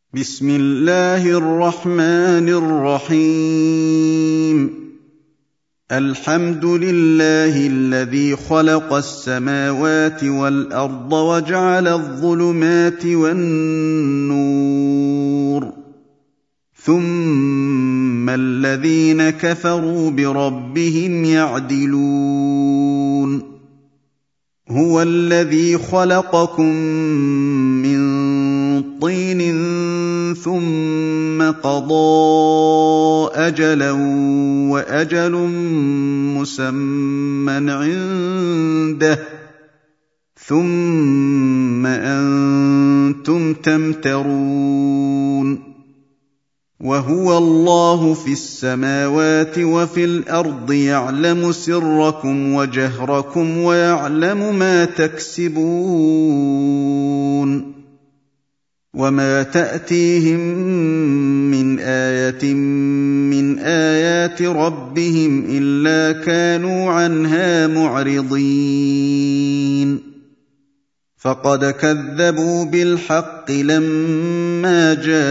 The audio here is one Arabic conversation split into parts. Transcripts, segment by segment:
بسم الله الرحمن الرحيم. الحمد لله الذي خلق السماوات والأرض وجعل الظلمات والنور، ثم الذين كفروا بربهم يعدلون. هو الذي خلقكم من طين ثم قضى أجلا وأجل مسمى عنده، ثم أنتم تمترون. وهو الله في السماوات وفي الأرض، يعلم سركم وجهركم ويعلم ما تكسبون. وما تأتيهم من آية من آيات ربهم إلا كانوا عنها معرضين. فقد كذبوا بالحق لما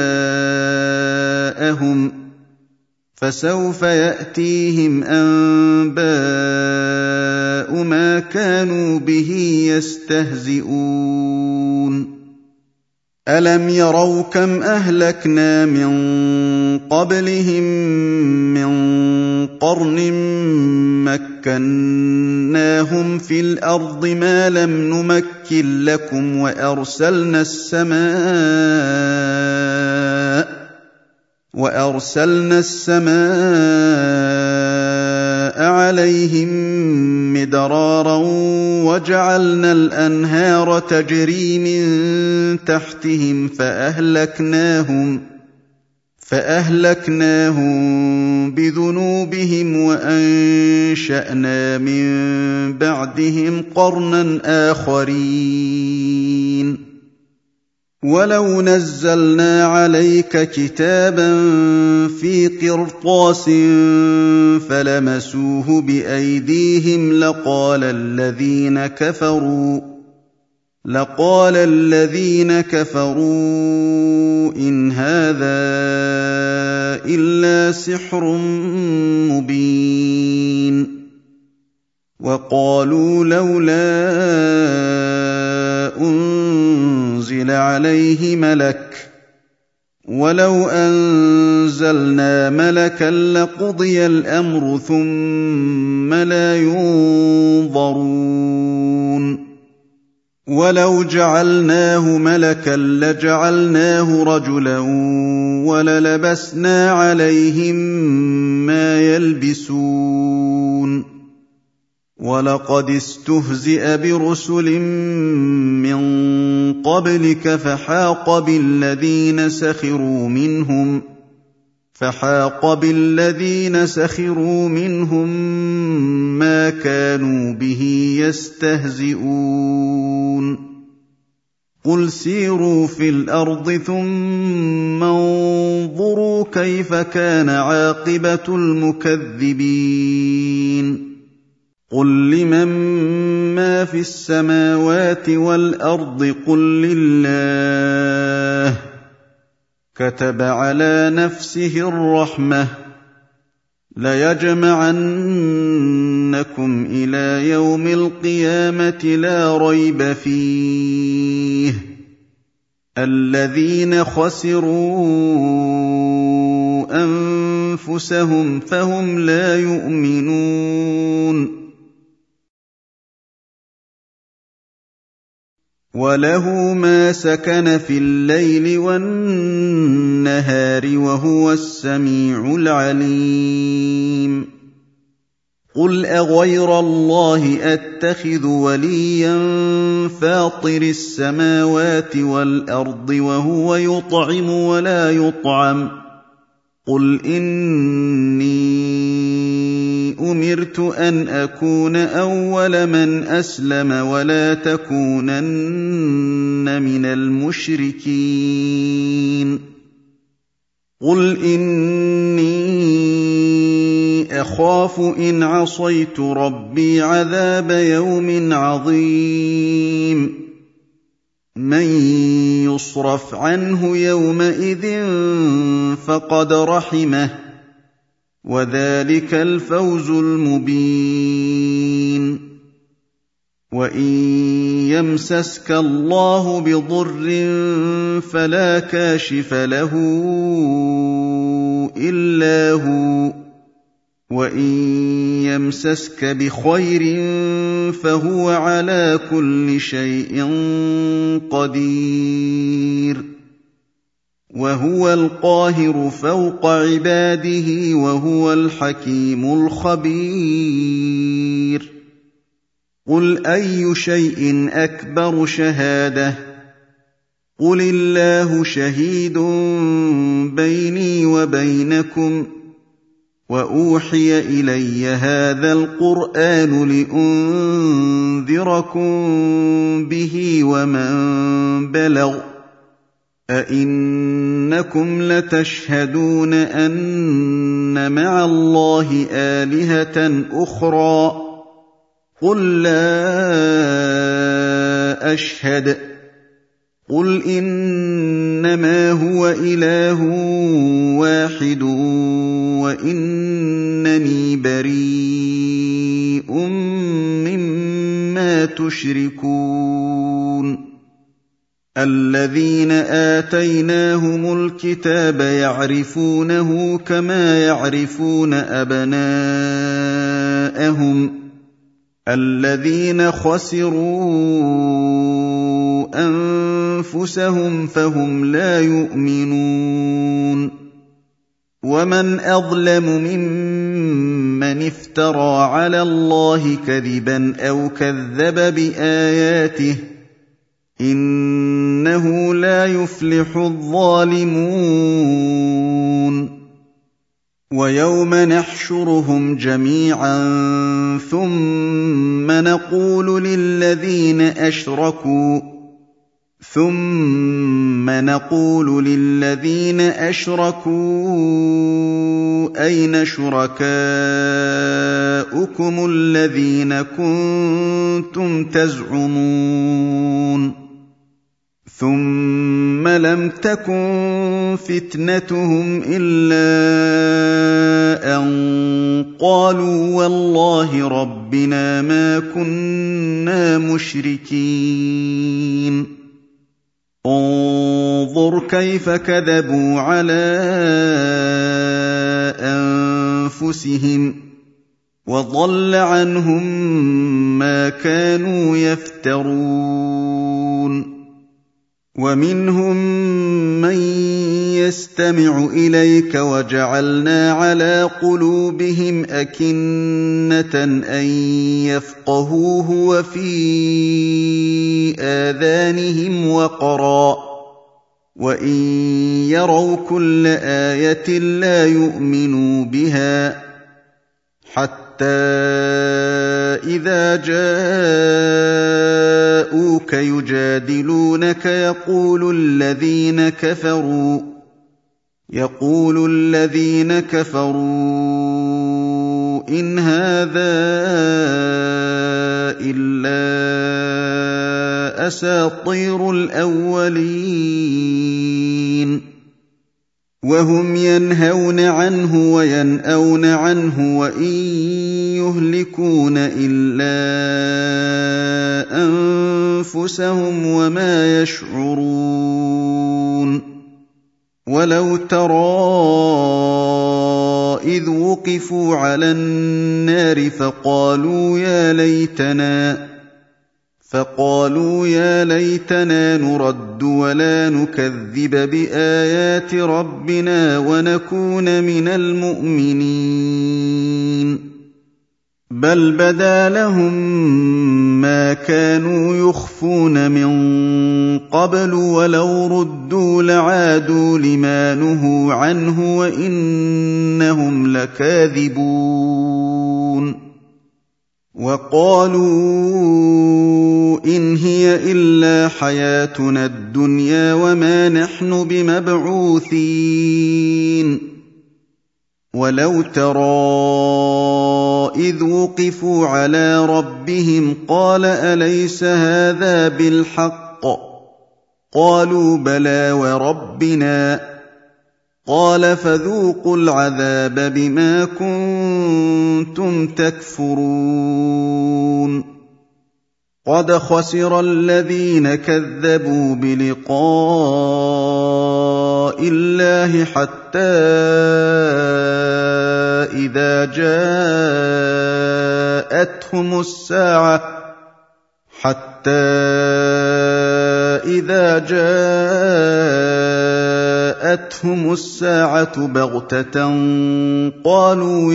جاءهم، فسوف يأتيهم أنباء ما كانوا به يستهزئون. ألم يروا كم أهلكنا من قبلهم من قرن مكناهم في الأرض ما لم نمكن لكم، وأرسلنا السماء عليهم مدرارا، وجعلنا الأنهار تجري من تحتهم فأهلكناهم بذنوبهم، وأنشأنا من بعدهم قرنا آخرين. ولو نزلنا عليك كتابا في قرطاس فلمسوه بأيديهم لقال الذين كفروا إن هذا إلا سحر مبين. وقالوا لولا أنزل عليه ملك، ولو أنزلنا ملكا لقضي الأمر ثم لا ينظرون. ولو جعلناه ملكا لجعلناه رجلا وللبسنا عليهم ما يلبسون. ولقد استهزئ برسل من قبلك فحاق بالذين سخروا منهم ما كانوا به يستهزئون. قل سيروا في الأرض ثم انظروا كيف كان عاقبة المكذبين. قل لمن ما في السماوات والأرض قل لله. كتب على نفسه الرحمة ليجمعنكم إلى يوم القيامة لا ريب فيه. الذين خسروا أنفسهم فهم لا يؤمنون. وله ما سكن في الليل والنهار وهو السميع العليم. قل أغير الله أتخذ وليا فاطر السماوات والأرض وهو يطعم ولا يطعم. قل إني أمرت أن أكون أول من أسلم ولا تكونن من المشركين. قل إني أخاف إن عصيت ربي عذاب يوم عظيم. مَن يُصْرَفْ عَنْهُ يَوْمَئِذٍ فَقَدْ رَحِمَهُ ۚ وَذَٰلِكَ الْفَوْزُ الْمُبِينُ وَإِن يَمْسَسْكَ اللَّهُ بِضُرٍّ فَلَا كَاشِفَ لَهُ إِلَّا هُوَ ۖ وَإِن يَمْسَسْكَ بِخَيْرٍ فَهُوَ عَلَىٰ كُلِّ شَيْءٍ قَدِيرٌ وَهُوَ الْقَاهِرُ فَوْقَ عِبَادِهِ وَهُوَ الْحَكِيمُ الْخَبِيرُ قُلْ أَيُّ شَيْءٍ أَكْبَرُ شَهَادَةً ۖ قُلِ اللَّهُ شَهِيدٌ بَيْنِي وَبَيْنَكُمْ ۚ وَأُوحِيَ إِلَيَّ هَٰذَا الْقُرْآنُ لِأُنذِرَكُم بِهِ وَمَن بَلَغَ ۚ أَئِنَّكُمْ لَتَشْهَدُونَ أَنَّ مَعَ اللَّهِ آلِهَةً أُخْرَىٰ ۚ قُل لَّا أَشْهَدُ ۚ قُلْ إِنَّمَا هُوَ إِلَٰهٌ وَاحِدٌ وَإِنَّنِي بَرِيءٌ مِّمَّا تُشْرِكُونَ الَّذِينَ آتَيْنَاهُمُ الْكِتَابَ يَعْرِفُونَهُ كَمَا يَعْرِفُونَ أَبْنَاءَهُمُ ۘ الَّذِينَ خَسِرُوا أَنفُسَهُمْ فَهُمْ لَا يُؤْمِنُونَ وَمَنْ أَظْلَمُ مِمَّنِ افْتَرَىٰ عَلَى اللَّهِ كَذِبًا أَوْ كَذَّبَ بِآيَاتِهِ ۚ إِنَّهُ لَا يُفْلِحُ الظَّالِمُونَ وَيَوْمَ نَحْشُرُهُمْ جَمِيعًا ثُمَّ نَقُولُ لِلَّذِينَ أَشْرَكُوا أَيْنَ شُرَكَاؤُكُمُ الَّذِينَ كُنتُمْ تَزْعُمُونَ ثُمَّ لَمْ تَكُن فِتْنَتُهُمْ إِلَّا أَن قَالُوا وَاللَّهِ رَبِّنَا مَا كُنَّا مُشْرِكِينَ انظُرْ كَيْفَ كَذَبُوا عَلَىٰ أَنفُسِهِمْ ۖ وَضَلَّ عَنْهُم مَّا كَانُوا يَفْتَرُونَ وَمِنْهُم مَّن يَسْتَمِعُ إِلَيْكَ وَجَعَلْنَا عَلَىٰ قُلُوبِهِمْ أَكِنَّةً أَن يَفْقَهُوهُ وَفِي آذَانِهِمْ وَقْرًا ۚ وَإِن يَرَوْا كُلَّ آيَةٍ لَّا يُؤْمِنُوا بِهَا ۚ حَتَّىٰ إِذَا جَاءُوكَ يُجَادِلُونَكَ يَقُولُ الَّذِينَ كَفَرُوا إِنْ هَٰذَا إِلَّا أَسَاطِيرُ الْأَوَّلِينَ وَهُمْ يَنْهَوْنَ عَنْهُ وَيَنْأَوْنَ عَنْهُ وَإِن يُهْلِكُونَ إِلَّا أَنفُسَهُمْ وَمَا يَشْعُرُونَ وَلَوْ تَرَىٰ إِذْ وُقِفُوا عَلَى النَّارِ فَقَالُوا يَا لَيْتَنَا نُرَدُّ وَلَا نُكَذِّبَ بِآيَاتِ رَبِّنَا وَنَكُونَ مِنَ الْمُؤْمِنِينَ بَلْ بَدَا لَهُم مَّا كَانُوا يُخْفُونَ مِن قَبْلُ وَلَوْ رُدُّوا لَعَادُوا لِمَا نُهُوا عَنْهُ وَإِنَّهُمْ لَكَاذِبُونَ وَقَالُوا إِنْ هِيَ إِلَّا حَيَاتُنَا الدُّنْيَا وَمَا نَحْنُ بِمَبْعُوثِينَ وَلَوْ تَرَىٰ إِذْ وُقِفُوا عَلَىٰ رَبِّهِمْ قَالَ أَلَيْسَ هَٰذَا بِالْحَقِّ ۖ قالوا بلى وربنا قال فذوقوا العذاب بما كنتم تكفرون قد خسر الذين كذبوا بلقاء الله حتى إذا جاءتهم الساعة بغتة قالوا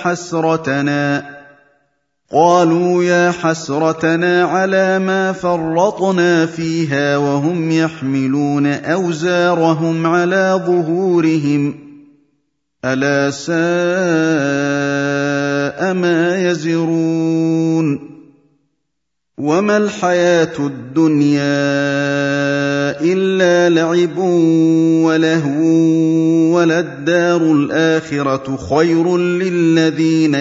يا حسرتنا على ما فرطنا فيها وهم يحملون أوزارهم على ظهورهم ألا ساء ما يزرون وما الحياة الدنيا إلا لعب ولهو وللدار الآخرة خير للذين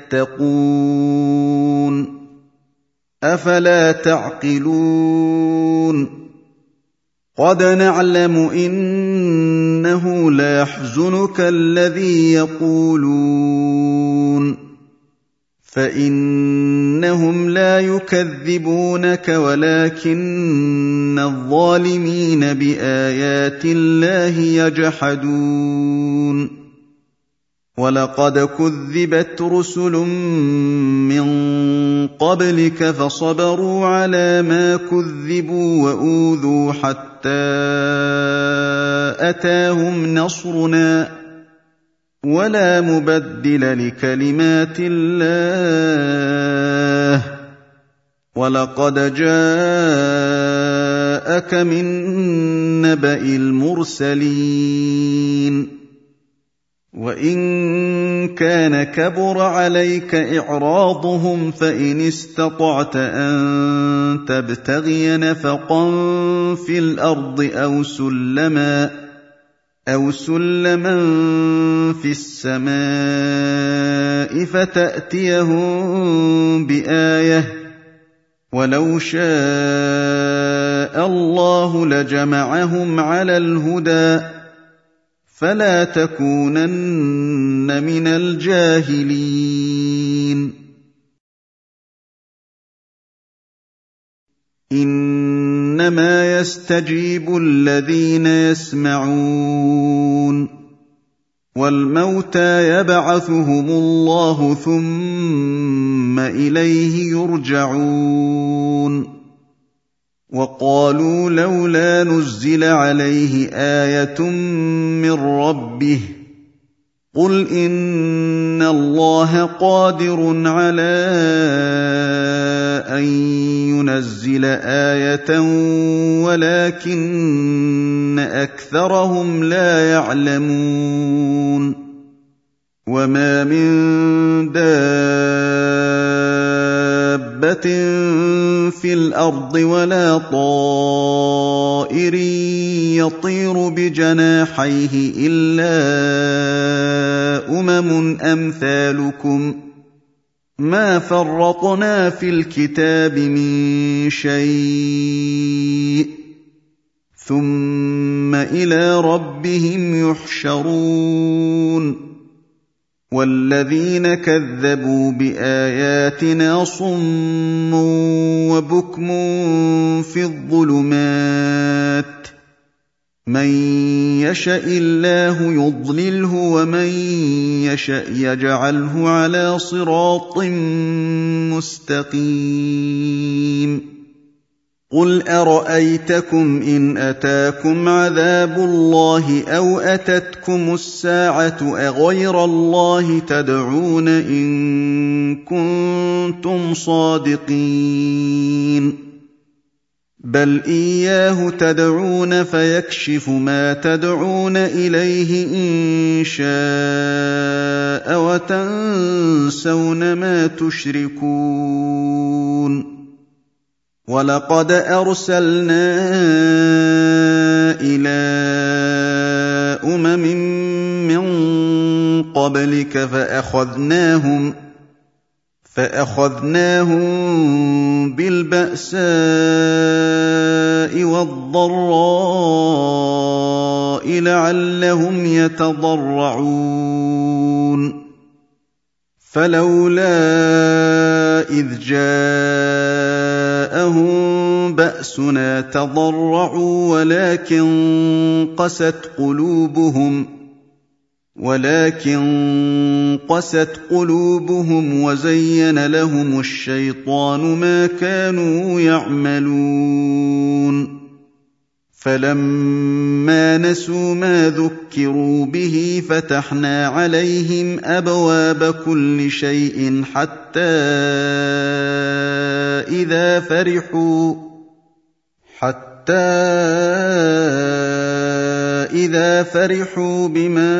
يتقون أفلا تعقلون قد نعلم إنه ليحزنك الذي يقولون فإنهم لا يكذبونك ولكن الظالمين بآيات الله يجحدون ولقد كذبت رسل من قبلك فصبروا على ما كذبوا وأوذوا حتى أتاهم نصرنا ولا مبدل لكلمات الله ولقد جاءك من نبأ المرسلين وإن كان كبر عليك إعراضهم فإن استطعت أن تبتغي نفقا في الأرض أو سلما في السماء فتأتيهم بآية ولو شاء الله لجمعهم على الهدى فلا تكونن من الجاهلين إنما يستجيب الذين يسمعون والموتى يبعثهم الله ثم إليه يرجعون وقالوا لولا نزل عليه آية من ربه قل إن الله قادر على أن ينزل آية ولكن أكثرهم لا يعلمون وما من دابة في الأرض ولا طائر يطير بجناحيه إلا أمثالكم ما فرطنا في الكتاب من شيء ثم إلى ربهم يحشرون والذين كذبوا بآياتنا صم وبكم في الظلمات من يشاء الله يضلله ومن يشاء يجعله على صراط مستقيم قل أرأيتكم إن أتاكم عذاب الله أو أتتكم الساعة أغير الله تدعون إن كنتم صادقين بل إياه تدعون فيكشف ما تدعون إليه إن شاء وتنسون ما تشركون ولقد أرسلنا إلى من قبلك فأخذناهم بالبأساء والضراء لعلهم يتضرعون فلولا إذ جاءهم بأسنا تضرعوا ولكن قست قلوبهم وزين لهم الشيطان ما كانوا يعملون فلما نسوا ما ذكروا به فتحنا عليهم أبواب كل شيء حتى إذا فرحوا بما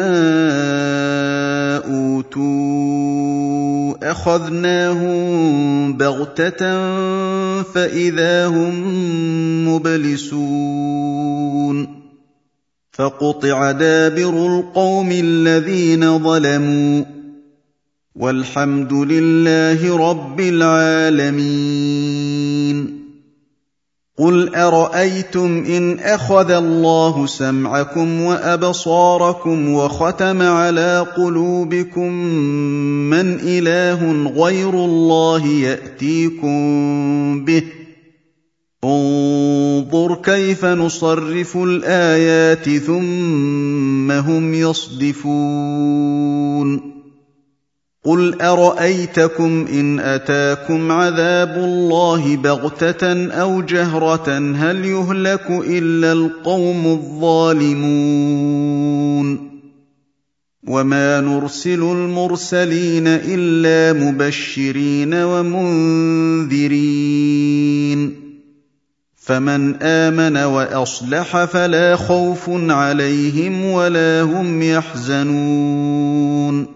أوتوا أخذناهم بغتة فإذا هم مبلسون فقطع دابر القوم الذين ظلموا والحمد لله رب العالمين قل أرأيتم إن أخذ الله سمعكم وأبصاركم وختم على قلوبكم من إله غير الله يأتيكم به انظر كيف نصرف الآيات ثم هم يصدفون قل أرأيتكم إن أتاكم عذاب الله بغتة أو جهرة هل يهلك إلا القوم الظالمون وما نرسل المرسلين إلا مبشرين ومنذرين فمن آمن وأصلح فلا خوف عليهم ولا هم يحزنون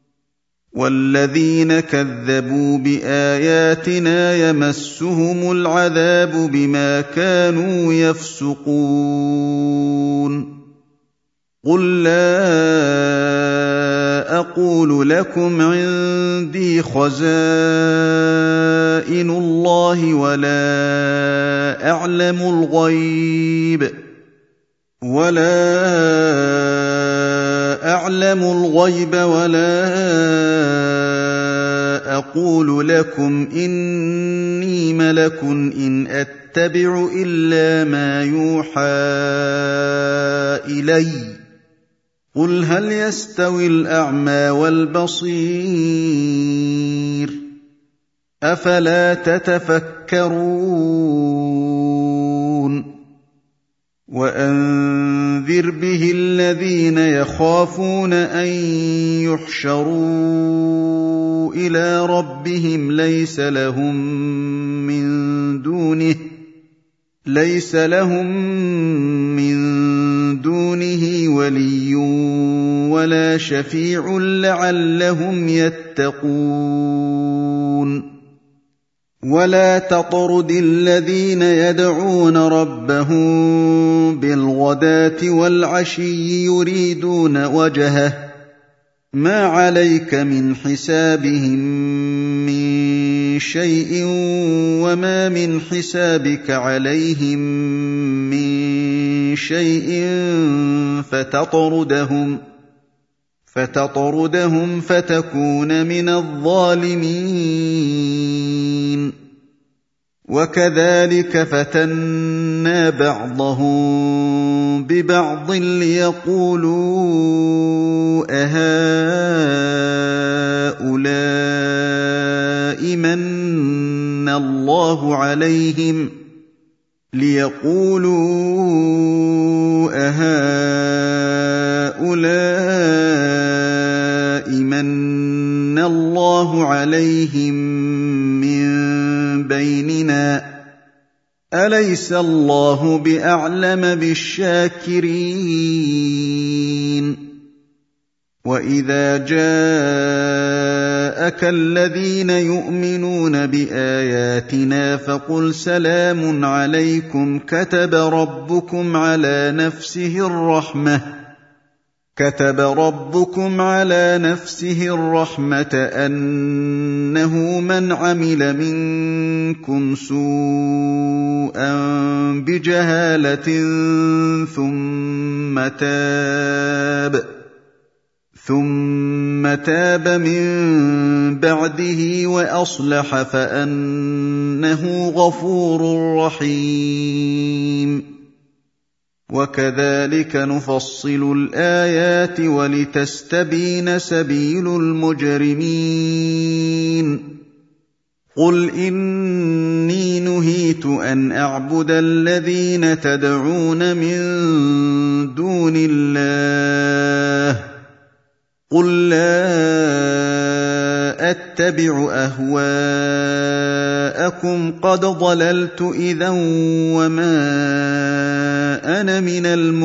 والذين كذبوا بآياتنا يمسهم العذاب بما كانوا يفسقون قل لا أقول لكم عندي خزائن الله ولا أعلم الغيب ولا أقول لكم إني ملك إن أتبع إلا ما يوحى إلي قل هل يستوي الأعمى والبصير أفلا تتفكرون وأنذر به الذين يخافون أن يحشروا إلى ربهم ليس لهم من دونه ولي ولا شفيع لعلهم يتقون ولا تطرد الذين يدعون ربهم بالغداة والعشي يريدون وجهه ما عليك من حسابهم من شيء وما من حسابك عليهم من شيء فتطردهم فتكون من الظالمين وكذلك فتنا بعضهم ببعض ليقولوا أهؤلاء من الله عليهم من بيننا أليس الله بأعلم بالشاكرين وإذا جاءك الذين يؤمنون بآياتنا فقل سلام عليكم كتب كتب ربكم على نفسه الرحمة أنه من عمل منكم سوءا بجهالة ثم تاب من بعده وأصلح فأنه غفور رحيم. وكذلك نفصل الآيات ولتستبين سبيل المجرمين. قل إني نهيت أن أعبد الذين تدعون من دون الله قل لا أتبع أهواءكم قد ضللت إذا وما أنا من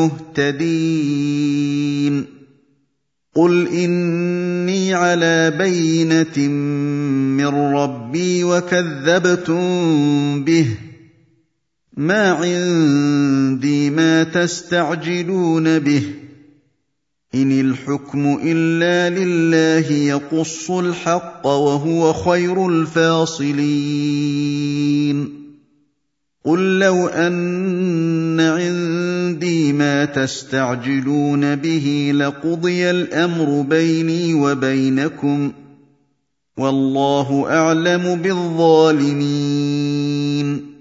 المهتدين. قل إني على بينة من ربي وكذبتم به ما عندي ما تستعجلون به إن الحكم إلا لله يقص الحق وهو خير الفاصلين. قل لو أن عندي ما تستعجلون به لقضي الأمر بيني وبينكم والله أعلم بالظالمين.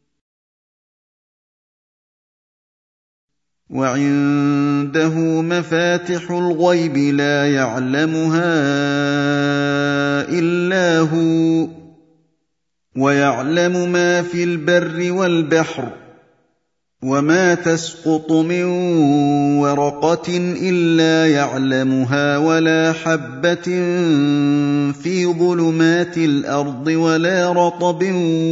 وعنده مفاتح الغيب لا يعلمها إلا هو ويعلم ما في البر والبحر وما تسقط من ورقة إلا يعلمها ولا حبة في ظلمات الأرض ولا رطب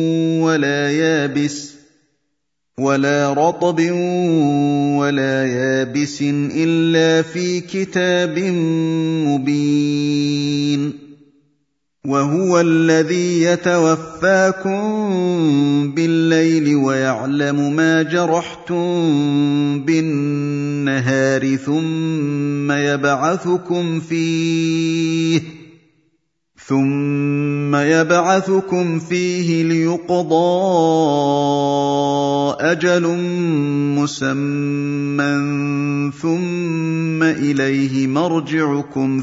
ولا يابس إلا في كتاب مبين. وهو الذي يتوفاكم بالليل ويعلم ما جرحتم بالنهار ثم يبعثكم فيه ليقضى أجل مسمى ثم إليه مرجعكم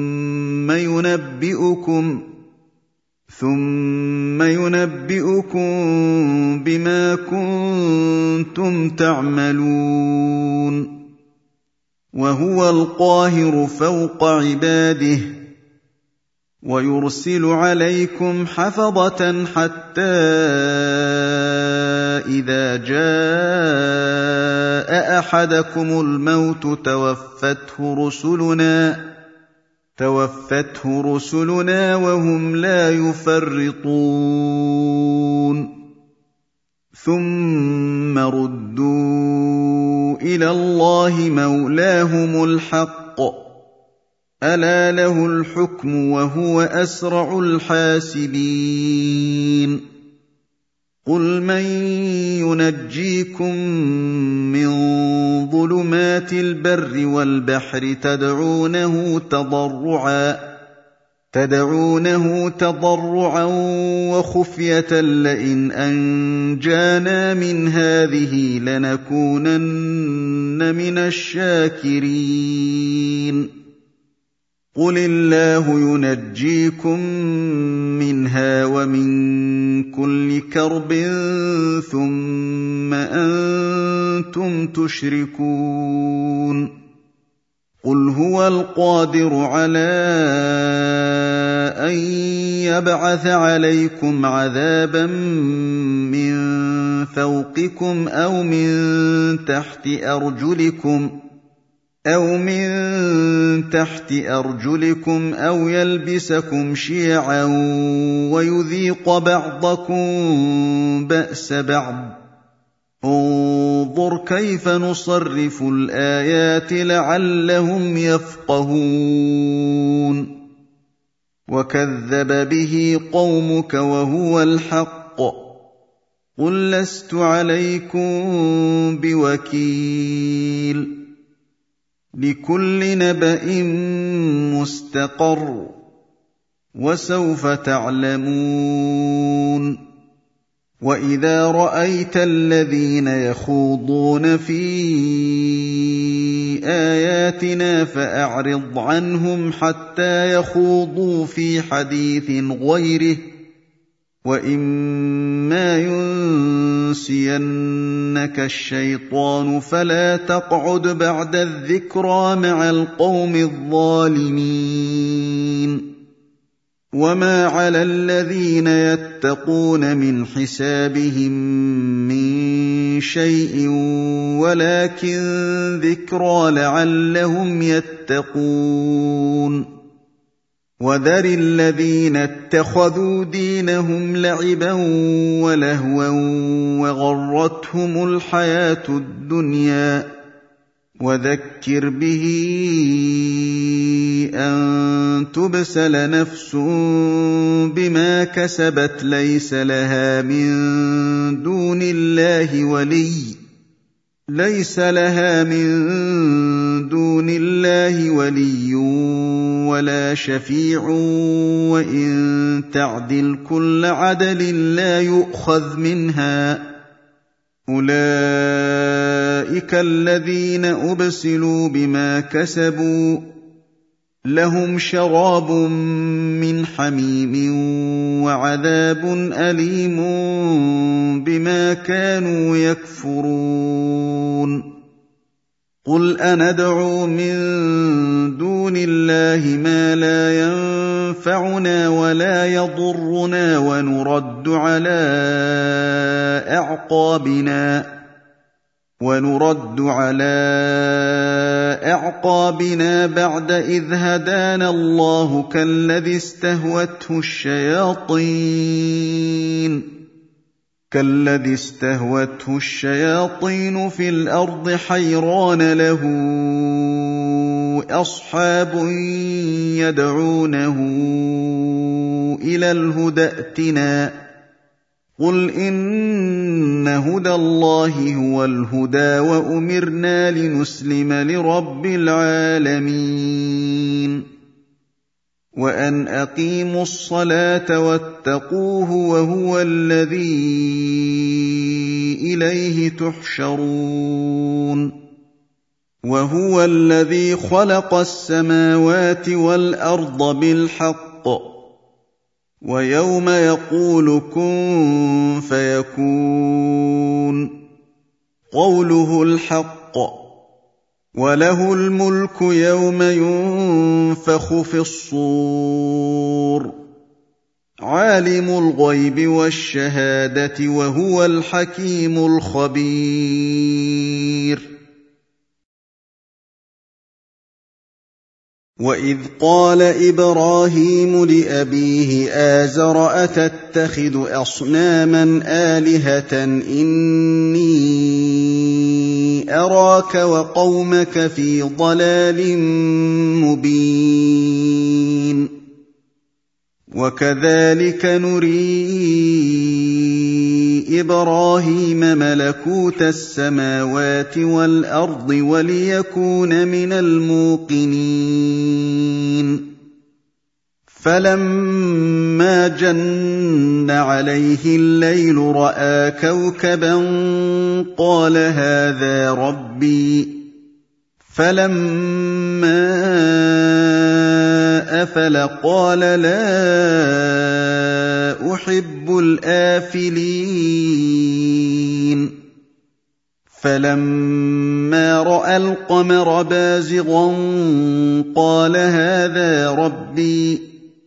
ثم ينبئكم بما كنتم تعملون. وهو القاهر فوق عباده ويرسل عليكم حفظة حتى إذا جاء أحدكم الموت توفته رسلنا وهم لا يفرطون. ثم ردوا إلى الله مولاهم الحق ألا له الحكم وهو أسرع الحاسبين. قل من ينجيكم من ظلمات البر والبحر تدعونه تضرعا وخفية لئن أنجانا من هذه لنكونن من الشاكرين. قل الله ينجيكم منها ومن كل كرب ثم أنتم تشركون. قل هو القادر على أن يبعث عليكم عذابا من فوقكم أو من تحت أرجلكم أو يلبسكم شيعا ويذيق بعضكم بأس بعض. انظر كيف نصرف الآيات لعلهم يفقهون. وكذب به قومك وهو الحق قل لست عليكم بوكيل. لِكُلِّ نَبَإٍ مُّسْتَقَرٌّ ۚ وَسَوْفَ تَعْلَمُونَ. وَإِذَا رَأَيْتَ الَّذِينَ يَخُوضُونَ فِي آيَاتِنَا فَأَعْرِضْ عَنْهُمْ حَتَّىٰ يَخُوضُوا فِي حَدِيثٍ غَيْرِهِ ۚ وَإِمَّا يُنسِيَنَّكَ الشَّيْطَانُ فَلَا تَقْعُدْ بَعْدَ الذِّكْرَىٰ مَعَ الْقَوْمِ الظَّالِمِينَ. وَمَا عَلَى الَّذِينَ يَتَّقُونَ مِنْ حِسَابِهِم مِّن شَيْءٍ وَلَٰكِن ذِكْرَىٰ لَعَلَّهُمْ يَتَّقُونَ. وَذَرِ الَّذِينَ اتَّخَذُوا دِينَهُمْ لَعِبًا وَلَهْوًا وَغَرَّتْهُمُ الْحَيَاةُ الدُّنْيَا ۚ وَذَكِّرْ بِهِ أَن تُبْسَلَ نَفْسٌ بِمَا كَسَبَتْ لَيْسَ لَهَا مِن دُونِ اللَّهِ وَلِيٌّ وَلَا شَفِيعٌ وَإِن تَعْدِلْ كُلَّ عَدْلٍ لَّا يُؤْخَذْ مِنْهَا ۗ أُولَٰئِكَ الَّذِينَ أُبْسِلُوا بِمَا كَسَبُوا ۖ لَهُمْ شَرَابٌ مِّنْ حَمِيمٍ وَعَذَابٌ أَلِيمٌ بِمَا كَانُوا يَكْفُرُونَ. قُلْ أَنَدْعُو مِن دُونِ اللَّهِ مَا لَا يَنفَعُنَا وَلَا يَضُرُّنَا وَنُرَدُّ عَلَىٰ أَعْقَابِنَا بَعْدَ إِذْ هَدَانَا اللَّهُ كَالَّذِي اسْتَهْوَتْهُ الشَّيَاطِينُ فِي الْأَرْضِ حَيْرَانَ لَهُ أَصْحَابٌ يَدْعُونَهُ إِلَى الْهُدَى ائْتِنَا ۗ قُلْ إِنَّ هُدَى اللَّهِ هُوَ الْهُدَىٰ وَأُمِرْنَا لِنُسْلِمَ لِرَبِّ الْعَالَمِينَ. وَأَنْ أَقِيمُوا الصَّلَاةَ وَاتَّقُوهُ وَهُوَ الَّذِي إِلَيْهِ تُحْشَرُونَ. وَهُوَ الَّذِي خَلَقَ السَّمَاوَاتِ وَالْأَرْضَ بِالْحَقِّ ۖ وَيَوْمَ يَقُولُ كُن فَيَكُونُ قَوْلُهُ الْحَقُّ ۚ وَلَهُ الْمُلْكُ يَوْمَ يُنفَخُ فِي الصُّورِ ۚ عَالِمُ الْغَيْبِ وَالشَّهَادَةِ ۖ وَهُوَ الْحَكِيمُ الْخَبِيرُ. وَإِذْ قَالَ إِبْرَاهِيمُ لِأَبِيهِ آزَرَ أَتَتَّخِذُ أَصْنَامًا آلِهَةً إِنِّي أَرَاكَ وَقَوْمَكَ فِي ضَلَالٍ مُّبِينٍ. وَكَذَٰلِكَ نُرِي إِبْرَاهِيمَ مَلَكُوتَ السَّمَاوَاتِ وَالْأَرْضِ وَلِيَكُونَ مِنَ الْمُوقِنِينَ. فَلَمَّا جَنَّ عَلَيْهِ اللَّيْلُ رَأَىٰ كَوْكَبًا قَالَ هَٰذَا رَبِّي. فَلَمَّا أَفَلَ قَالَ لَا أُحِبُّ الْآفِلِينَ. فَلَمَّا رَأَى الْقَمَرَ بَازِغًا قَالَ هَٰذَا رَبِّي.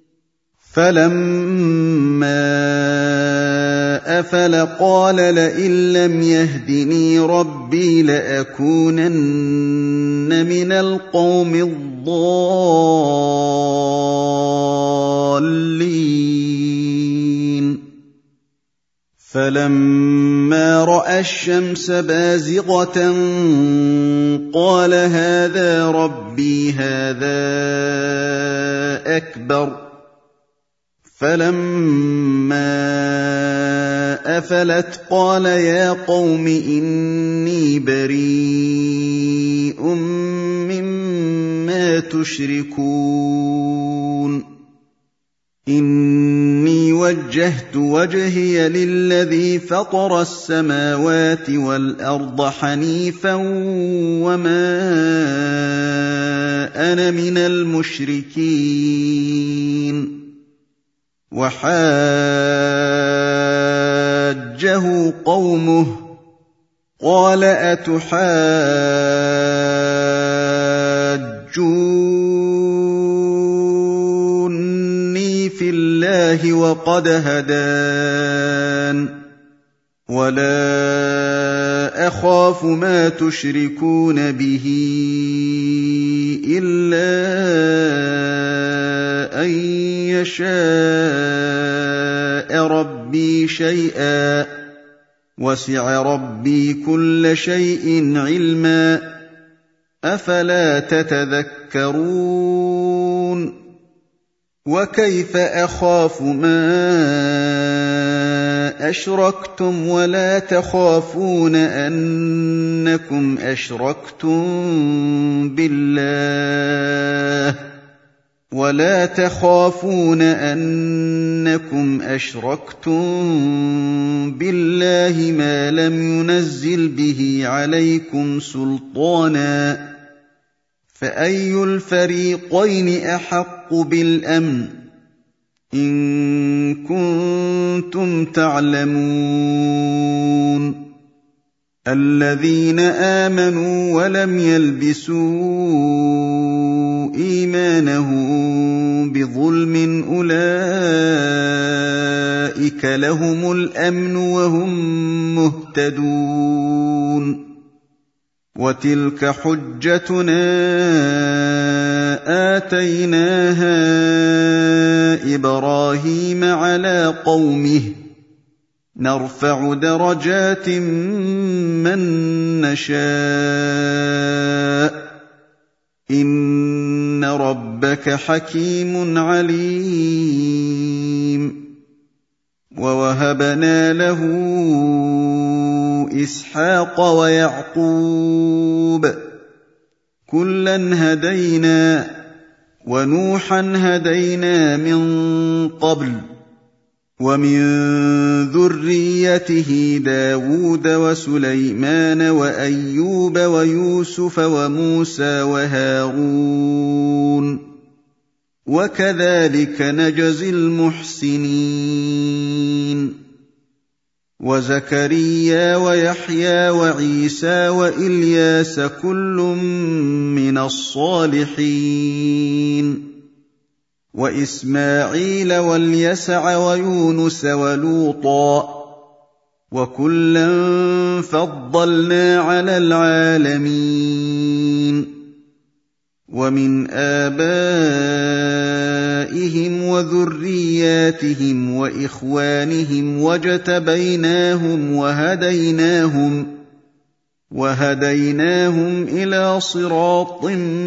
فَلَمَّا أَفَلَ قَالَ لَئِن لَّمْ يَهْدِنِي رَبِّي لَأَكُونَنَّ مِنَ الْقَوْمِ الضَّالِّينَ. فَلَمَّا رَأَى الشَّمْسَ بَازِغَةً قَالَ هَٰذَا رَبِّي هَٰذَا أَكْبَرُ. فَلَمَّا أَفَلَتْ قَالَ يَا قَوْمِ إِنِّي بَرِيءٌ مِّمَّا ما تشركون إني وجهت وجهي للذي فطر السماوات والأرض حنيفا وما أنا من المشركين وحاجه قومه قال أتحاجوني في الله وقد هدان ولا أخاف ما تشركون به إلا أن يشاء ربي شيئا وسع ربي كل شيء علما أفلا تتذكرون وكيف أخاف ما أشركتم ولا تخافون أنكم أشركتم بالله ما لم ينزل به عليكم سلطانا فأي الفريقين أحق بالأمن إن كنتم تعلمون الذين آمنوا ولم يلبسوا إيمانهم بظلم أولئك لهم الأمن وهم مهتدون وتلك حجتنا آتيناها إبراهيم على قومه نرفع درجات من نشاء إن ربك حكيم عليم ووهبنا له إسحاق ويعقوب كلا هدينا ونوحا هدينا من قبل ومن ذريته داود وسليمان وأيوب ويوسف وموسى وهارون وكذلك نجزي المحسنين وزكريا ويحيى وعيسى وإلياس كل من الصالحين وإسماعيل واليسع ويونس ولوطا وكلا فضلنا على العالمين ومن آبائهم وذرياتهم وإخوانهم واجتبيناهم وهديناهم إلى صراط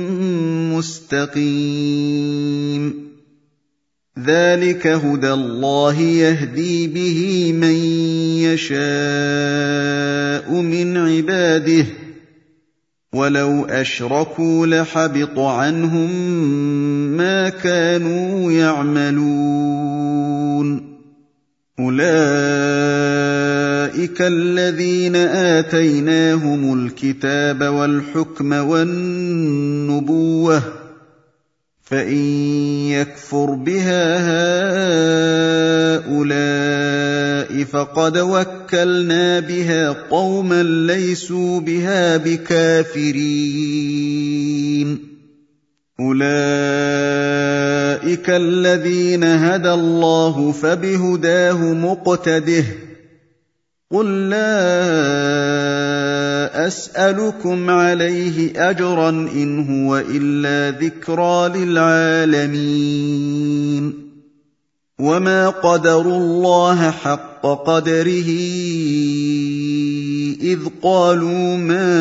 مستقيم ذلك هدى الله يهدي به من يشاء من عباده ولو أشركوا لحبط عنهم ما كانوا يعملون أولئك الذين آتيناهم الكتاب والحكم والنبوة فإن يكفر بها هؤلاء فقد وكلنا بها قوما ليسوا بها بكافرين أولئك الذين هدى الله فبهداه مقتده قل لا أسألكم عليه أجرا إن هو إلا ذكرى للعالمين وما قدروا الله حق قدره إذ قالوا ما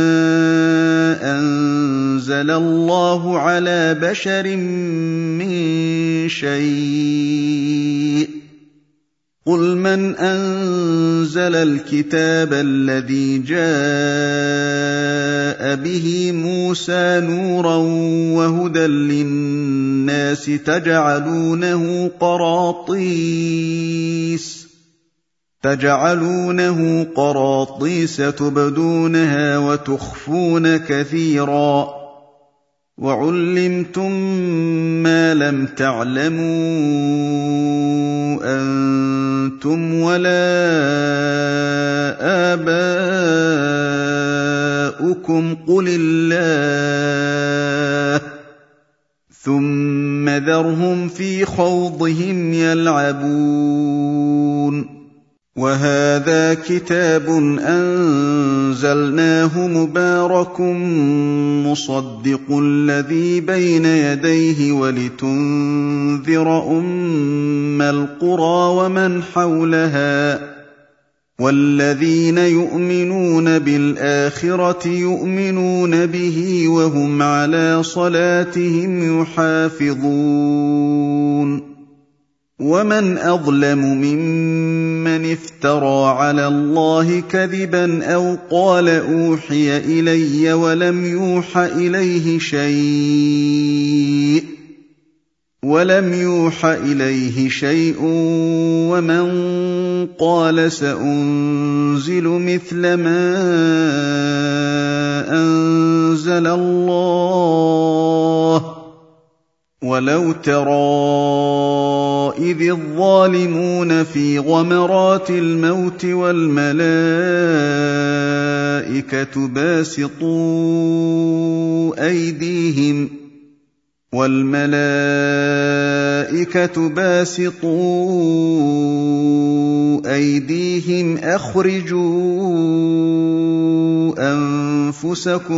أنزل الله على بشر من شيء قُلْ مَنْ أَنزَلَ الْكِتَابَ الَّذِي جَاءَ بِهِ مُوسَىٰ نُورًا وَهُدًى لِّلنَّاسِ تَجْعَلُونَهُ قَرَاطِيسَ تُبْدُونَهَا وَتُخْفُونَ كَثِيرًا وَعُلِّمْتُم مَّا لَمْ تَعْلَمُوا أَنتُمْ وَلَا آبَاؤُكُمْ قُلِ اللَّهُ ثُمَّ ذَرْهُمْ فِي خَوْضِهِمْ يَلْعَبُونَ وَهَٰذَا كِتَابٌ أَنزَلْنَاهُ مُبَارَكٌ مُّصَدِّقُ الَّذِي بَيْنَ يَدَيْهِ وَلِتُنذِرَ أُمَّ الْقُرَىٰ وَمَنْ حَوْلَهَا ۚ وَالَّذِينَ يُؤْمِنُونَ بِالْآخِرَةِ يُؤْمِنُونَ بِهِ وَهُمْ عَلَىٰ صَلَاتِهِمْ يُحَافِظُونَ وَمَنْ أَظْلَمُ مِمَّنِ افْتَرَىٰ عَلَى اللَّهِ كَذِبًا أَوْ قَالَ أُوحِيَ إِلَيَّ وَلَمْ يُوحَ إِلَيْهِ شَيْءٌ وَمَنْ قَالَ سَأُنزِلُ مِثْلَ مَا أَنزَلَ اللَّهُ ۗ وَلَوْ تَرَىٰ إِذِ الظَّالِمُونَ فِي غَمَرَاتِ الْمَوْتِ وَالْمَلَائِكَةُ باسطوا أَيْدِيهِمْ أَخْرِجُوا أَنفُسَكُمُ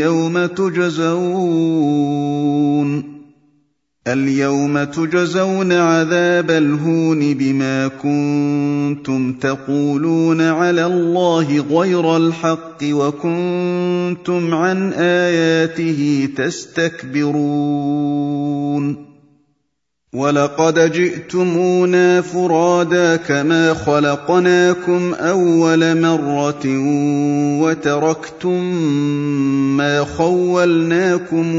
الْيَوْمَ تُجْزَوْنَ عَذَابَ الْهُونِ بِمَا كُنتُمْ تَقُولُونَ عَلَى اللَّهِ غَيْرَ الْحَقِّ وَكُنتُمْ عَنْ آيَاتِهِ تَسْتَكْبِرُونَ وَلَقَدْ جِئْتُمُونَا فُرَادَىٰ كَمَا خَلَقْنَاكُمْ أَوَّلَ مَرَّةٍ وَتَرَكْتُم مَّا خَوَّلْنَاكُمْ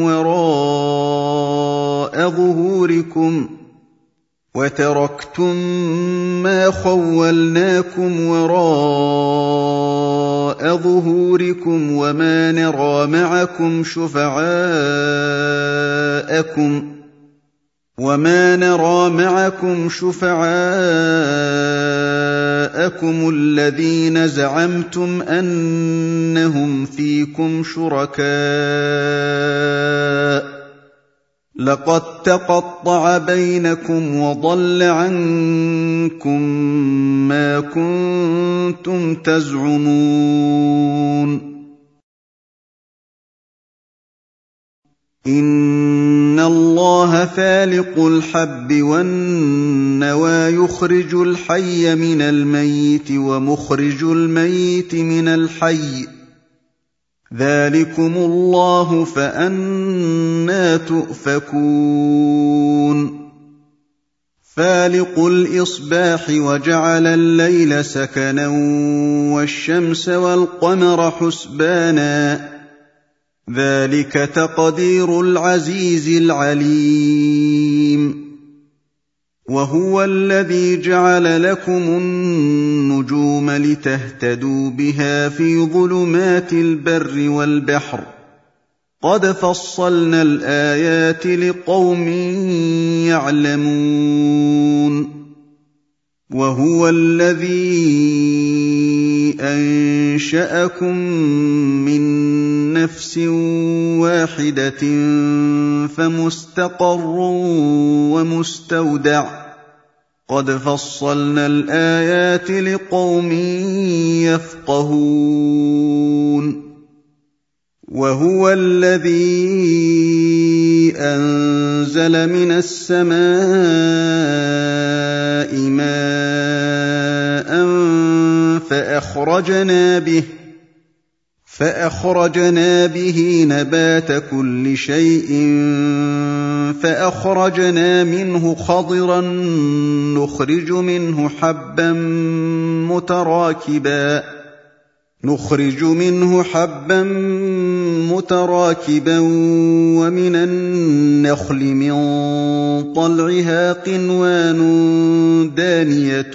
وَرَاءَ ظُهُورِكُمْ وَمَا نَرَىٰ مَعَكُمْ شُفَعَاءَكُمُ الَّذِينَ زَعَمْتُمْ أَنَّهُمْ فِيكُمْ شُرَكَاءُ ۚ لَقَد تَّقَطَّعَ بَيْنَكُمْ وَضَلَّ عَنكُم مَّا كُنتُمْ تَزْعُمُونَ إِنَّ اللَّهَ فَالِقُ الْحَبِّ وَالنَّوَىٰ يُخْرِجُ الْحَيَّ مِنَ الْمَيِّتِ وَمُخْرِجُ الْمَيِّتِ مِنَ الْحَيِّ ۚ ذَٰلِكُمُ اللَّهُ فَأَنَّىٰ تُؤْفَكُونَ فَالِقُ الْإِصْبَاحِ وَجَعَلَ اللَّيْلَ سَكَنًا وَالشَّمْسَ وَالْقَمَرَ حُسْبَانًا ۚ ذَٰلِكَ تَقْدِيرُ الْعَزِيزِ الْعَلِيمِ وَهُوَ الَّذِي جَعَلَ لَكُمُ النُّجُومَ لِتَهْتَدُوا بِهَا فِي ظُلُمَاتِ الْبَرِّ وَالْبَحْرِ ۗ قَدْ فَصَّلْنَا الْآيَاتِ لِقَوْمٍ يَعْلَمُونَ وَهُوَ الَّذِي أَنشَأَكُم مِّن نَّفْسٍ وَاحِدَةٍ فَمُسْتَقَرٌّ وَمُسْتَوْدَعٌ ۗ قَدْ فَصَّلْنَا الْآيَاتِ لِقَوْمٍ يَفْقَهُونَ وَهُوَ الَّذِي أَنزَلَ مِنَ السَّمَاءِ مَاءً فأخرجنا به نبات كل شيء فأخرجنا منه خضرا نخرج منه حبا متراكبا ومن النخل من طلعها قنوان دانية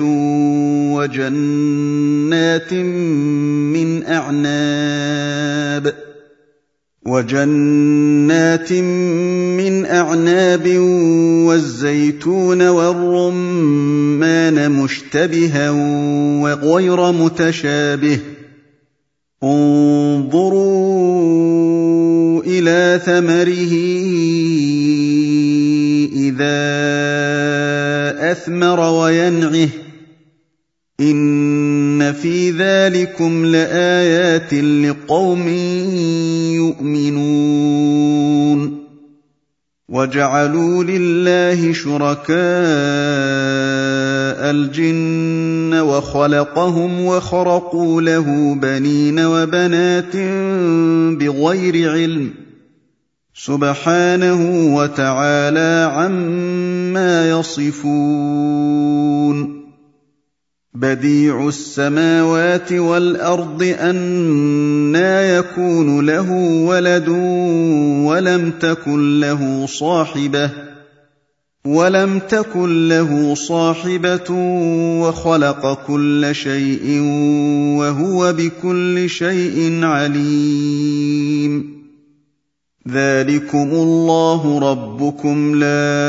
وجنات من أعناب والزيتون والرمان مشتبها وغير متشابه انظروا إلى ثمره إذا أثمر وينعه إن في ذلكم لآيات لقوم يؤمنون وجعلوا لله شركاء الجن وخلقهم وخرقوا له بنين وبنات بغير علم سبحانه وتعالى عما يصفون بديع السماوات والأرض أنى يكون له ولد ولم تكن له صاحبة وخلق كل شيء وهو بكل شيء عليم ذلكم الله ربكم لا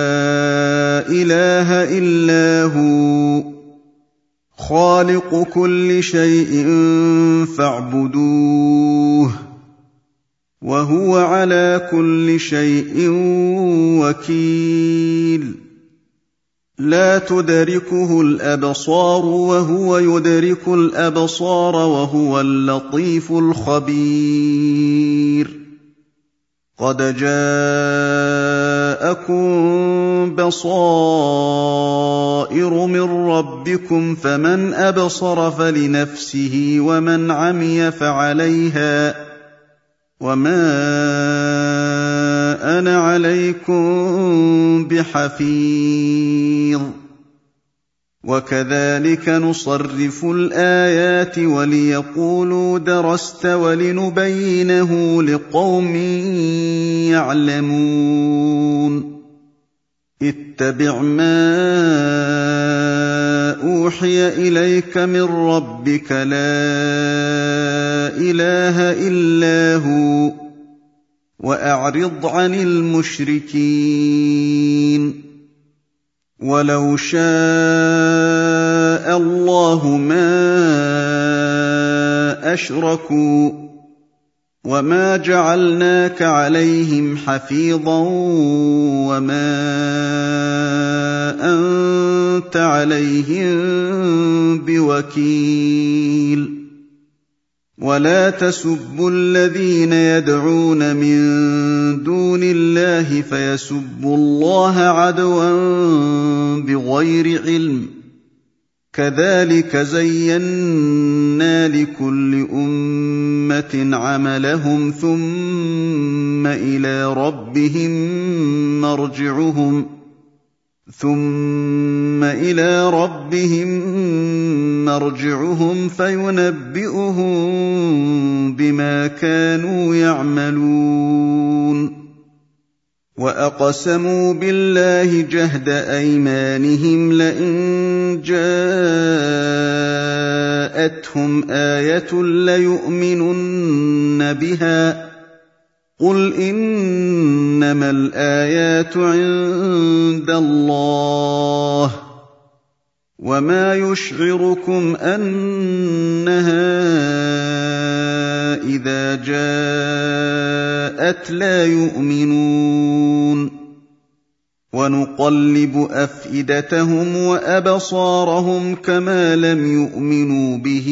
إله إلا هو خالق كل شيء فاعبدوه وهو على كل شيء وكيل لا تدركه الأبصار وهو يدرك الأبصار وهو اللطيف الخبير قد جاءكم بصائر من ربكم فمن أبصر فلنفسه ومن عمي فعليها وما أنا عليكم بحفيظ وكذلك نصرف الآيات وليقولوا درست ولنبينه لقوم يعلمون اتبع ما أوحي إليك من ربك لا إله إلا هو وأعرض عن المشركين ولو شاء الله ما أشركوا وما جعلناك عليهم حفيظا وما أنت عليهم بوكيل ولا تسبوا الذين يدعون من دون الله فيسبوا الله عدوا بغير علم كذلك زينا لكل أمة عملهم ثم إلى ربهم مرجعهم فينبئهم بما كانوا يعملون وأقسموا بالله جهد أيمانهم لئن جاءتهم آية ليؤمنن بها قل إنما الآيات عند الله وما يشعركم أنها إذا جاءت لا يؤمنون ونقلب أفئدتهم وأبصارهم كما لم يؤمنوا به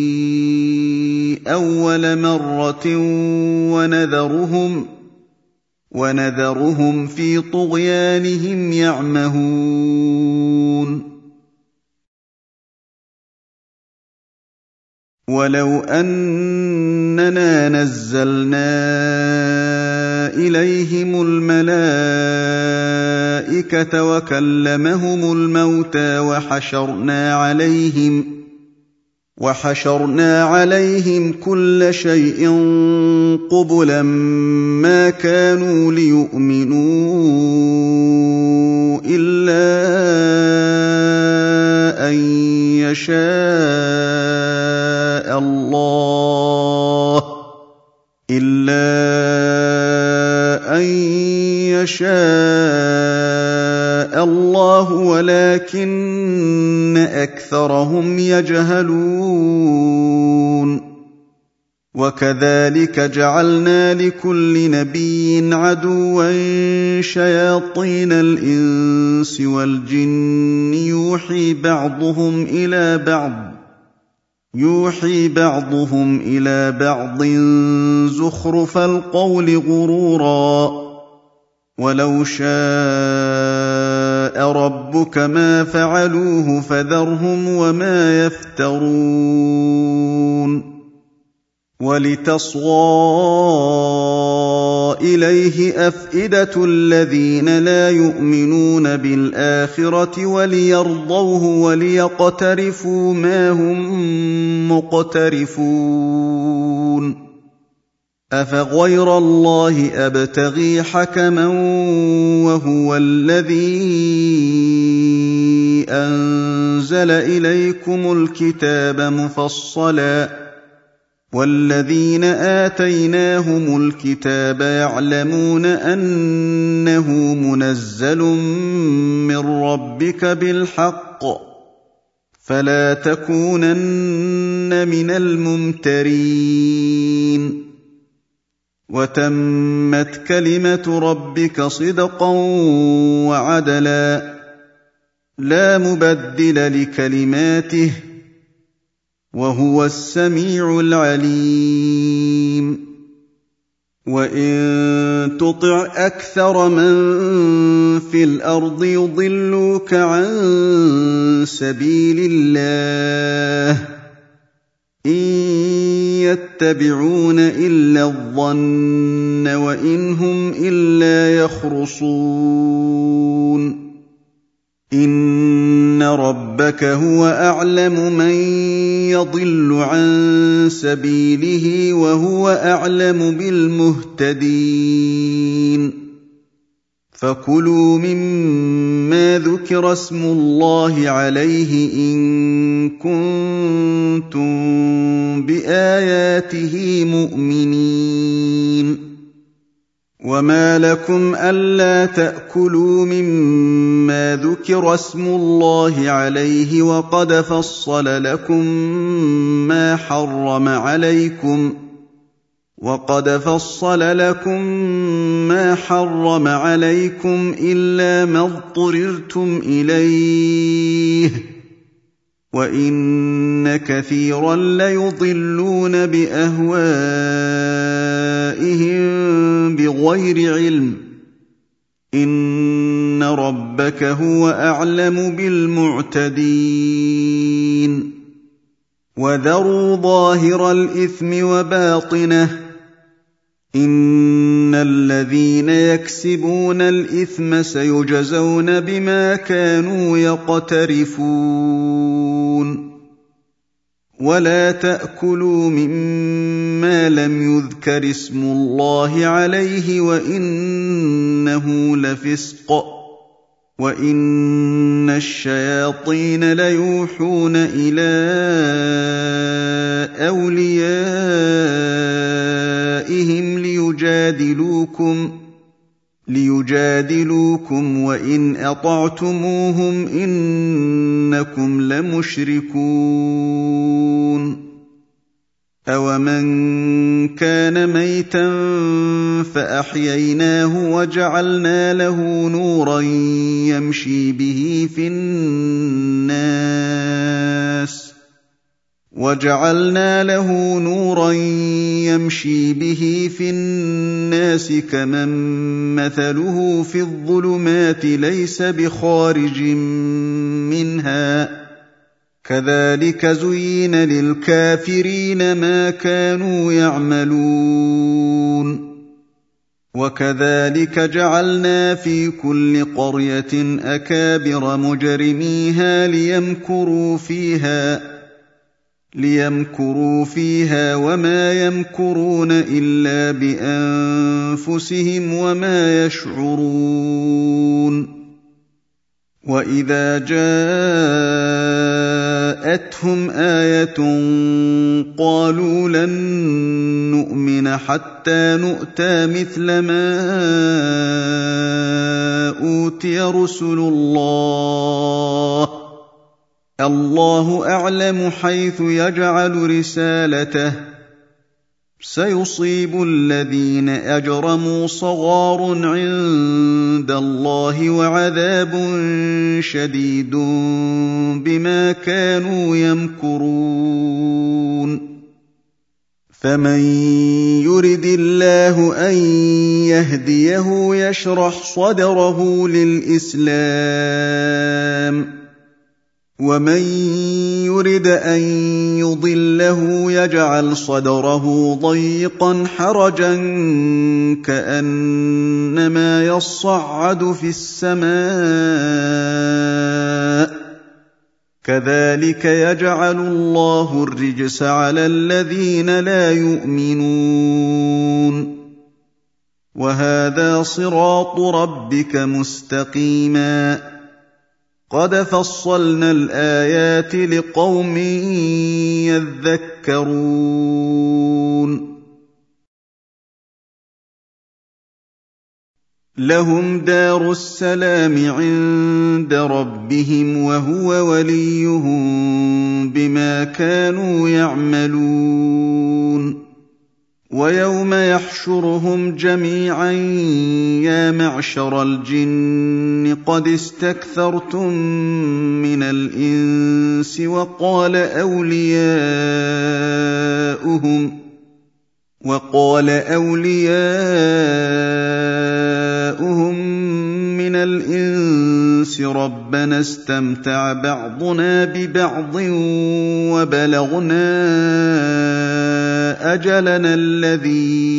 أول مرة ونذرهم في طغيانهم يعمهون وَلَوْ أَنَّنَا نَزَّلْنَا إِلَيْهِمُ الْمَلَائِكَةَ وَكَلَّمَهُمُ الْمَوْتَىٰ وَحَشَرْنَا عَلَيْهِمْ كُلَّ شَيْءٍ قُبُلًا مَّا كَانُوا لِيُؤْمِنُوا إِلَّا أَن يَشَاءَ اللَّهُ وَلَٰكِنَّ أَكْثَرَهُمْ يَجْهَلُونَ وَكَذَٰلِكَ جَعَلْنَا لِكُلِّ نَبِيٍّ عَدُوًّا شَيَاطِينَ الْإِنسِ وَالْجِنِّ يُوحِي بَعْضُهُمْ إِلَىٰ بَعْضٍ زُخْرُفَ الْقَوْلِ غُرُورًا ۚ وَلَوْ شَاءَ رَبُّكَ مَا فَعَلُوهُ فَذَرْهُمْ وَمَا يَفْتَرُونَ وَلِتَصْغَىٰ إِلَيْهِ أَفْئِدَةُ الَّذِينَ لَا يُؤْمِنُونَ بِالْآخِرَةِ وَلِيَرْضَوْهُ وَلِيَقْتَرِفُوا مَا هُم مُّقْتَرِفُونَ أَفَغَيْرَ اللَّهِ أَبْتَغِي حَكَمًا وَهُوَ الَّذِي أَنزَلَ إِلَيْكُمُ الْكِتَابَ مُفَصَّلًا ۚ وَالَّذِينَ آتَيْنَاهُمُ الْكِتَابَ يَعْلَمُونَ أَنَّهُ مُنَزَّلٌ مِّن رَّبِّكَ بِالْحَقِّ ۖ فَلَا تَكُونَنَّ مِنَ الْمُمْتَرِينَ وَتَمَّتْ كَلِمَةُ رَبِّكَ صِدْقًا وَعَدْلًا ۚ لَّا مُبَدِّلَ لِكَلِمَاتِهِ ۚ وَهُوَ السَّمِيعُ الْعَلِيمُ وَإِن تُطِعْ أَكْثَرَ مَن فِي الْأَرْضِ يُضِلُّوكَ عَن سَبِيلِ اللَّهِ ۚ إِن يَتَّبِعُونَ إِلَّا الظَّنَّ وَإِنْ هُمْ إِلَّا يَخْرُصُونَ إِنَّ رَبَّكَ هُوَ أَعْلَمُ مَن يَضِلُّ عَن سَبِيلِهِ وَهُوَ أَعْلَمُ بِالْمُهْتَدِينَ فَكُلُوا مِمَّا ذُكِرَ اسْمُ اللَّهِ عَلَيْهِ إِن كُنتُم بِآيَاتِهِ مُؤْمِنِينَ وَمَا لَكُمْ أَلَّا تَأْكُلُوا مِمَّا ذُكِرَ اسْمُ اللَّهِ عَلَيْهِ وَقَدْ فَصَّلَ لَكُم مَّا حَرَّمَ عَلَيْكُمْ إِلَّا مَا اضْطُرِرْتُمْ إِلَيْهِ ۗ وَإِنَّ كَثِيرًا لَّيُضِلُّونَ بِأَهْوَائِهِم بِغَيْرِ عِلْمٍ ۗ إِنَّ رَبَّكَ هُوَ أَعْلَمُ بِالْمُعْتَدِينَ وَذَرُوا ظَاهِرَ الْإِثْمِ وَبَاطِنَهُ ۚ إِنَّ الَّذِينَ يَكْسِبُونَ الْإِثْمَ سَيُجْزَوْنَ بِمَا كَانُوا يَقْتَرِفُونَ وَلَا تَأْكُلُوا مِمَّا لَمْ يُذْكَرِ اسْمُ اللَّهِ عَلَيْهِ وَإِنَّهُ لَفِسْقٌ ۗ وَإِنَّ الشَّيَاطِينَ لَيُوحُونَ إِلَىٰ أَوْلِيَائِهِمْ لِيُجَادِلُوكُمْ ۖ وَإِنْ أَطَعْتُمُوهُمْ إِنَّكُمْ لَمُشْرِكُونَ أَوَمَن كَانَ مَيْتًا فَأَحْيَيْنَاهُ وَجَعَلْنَا لَهُ نُورًا يَمْشِي بِهِ فِي النَّاسِ كَمَن مَّثَلُهُ فِي الظُّلُمَاتِ لَيْسَ بِخَارِجٍ مِّنْهَا ۚ كذلك زين للكافرين ما كانوا يعملون وكذلك جعلنا في كل قرية أكابر مجرميها ليمكروا فيها وما يمكرون إلا بأنفسهم وما يشعرون وإذا جاءتهم آية قالوا لن نؤمن حتى نؤتى مثل ما أوتي رسل الله أعلم حيث يجعل رسالته سيصيب الذين أجرموا صغار عند الله وعذاب شديد بما كانوا يمكرون فمن يرد الله أن يهديه يشرح صدره للإسلام ومن يرد أن يضله يجعل صدره ضيقا حرجا كأنما يصعد في السماء كذلك يجعل الله الرجس على الذين لا يؤمنون وهذا صراط ربك مستقيما قد فصلنا الآيات لقوم يذكرون لهم دار السلام عند ربهم وهو وليهم بما كانوا يعملون ويوم يحشرهم جميعا يا معشر الجن قد استكثرتم من الإنس وقال أولياؤهم من الإنس ربنا استمتع بعضنا ببعض وبلغنا أجلنا الذي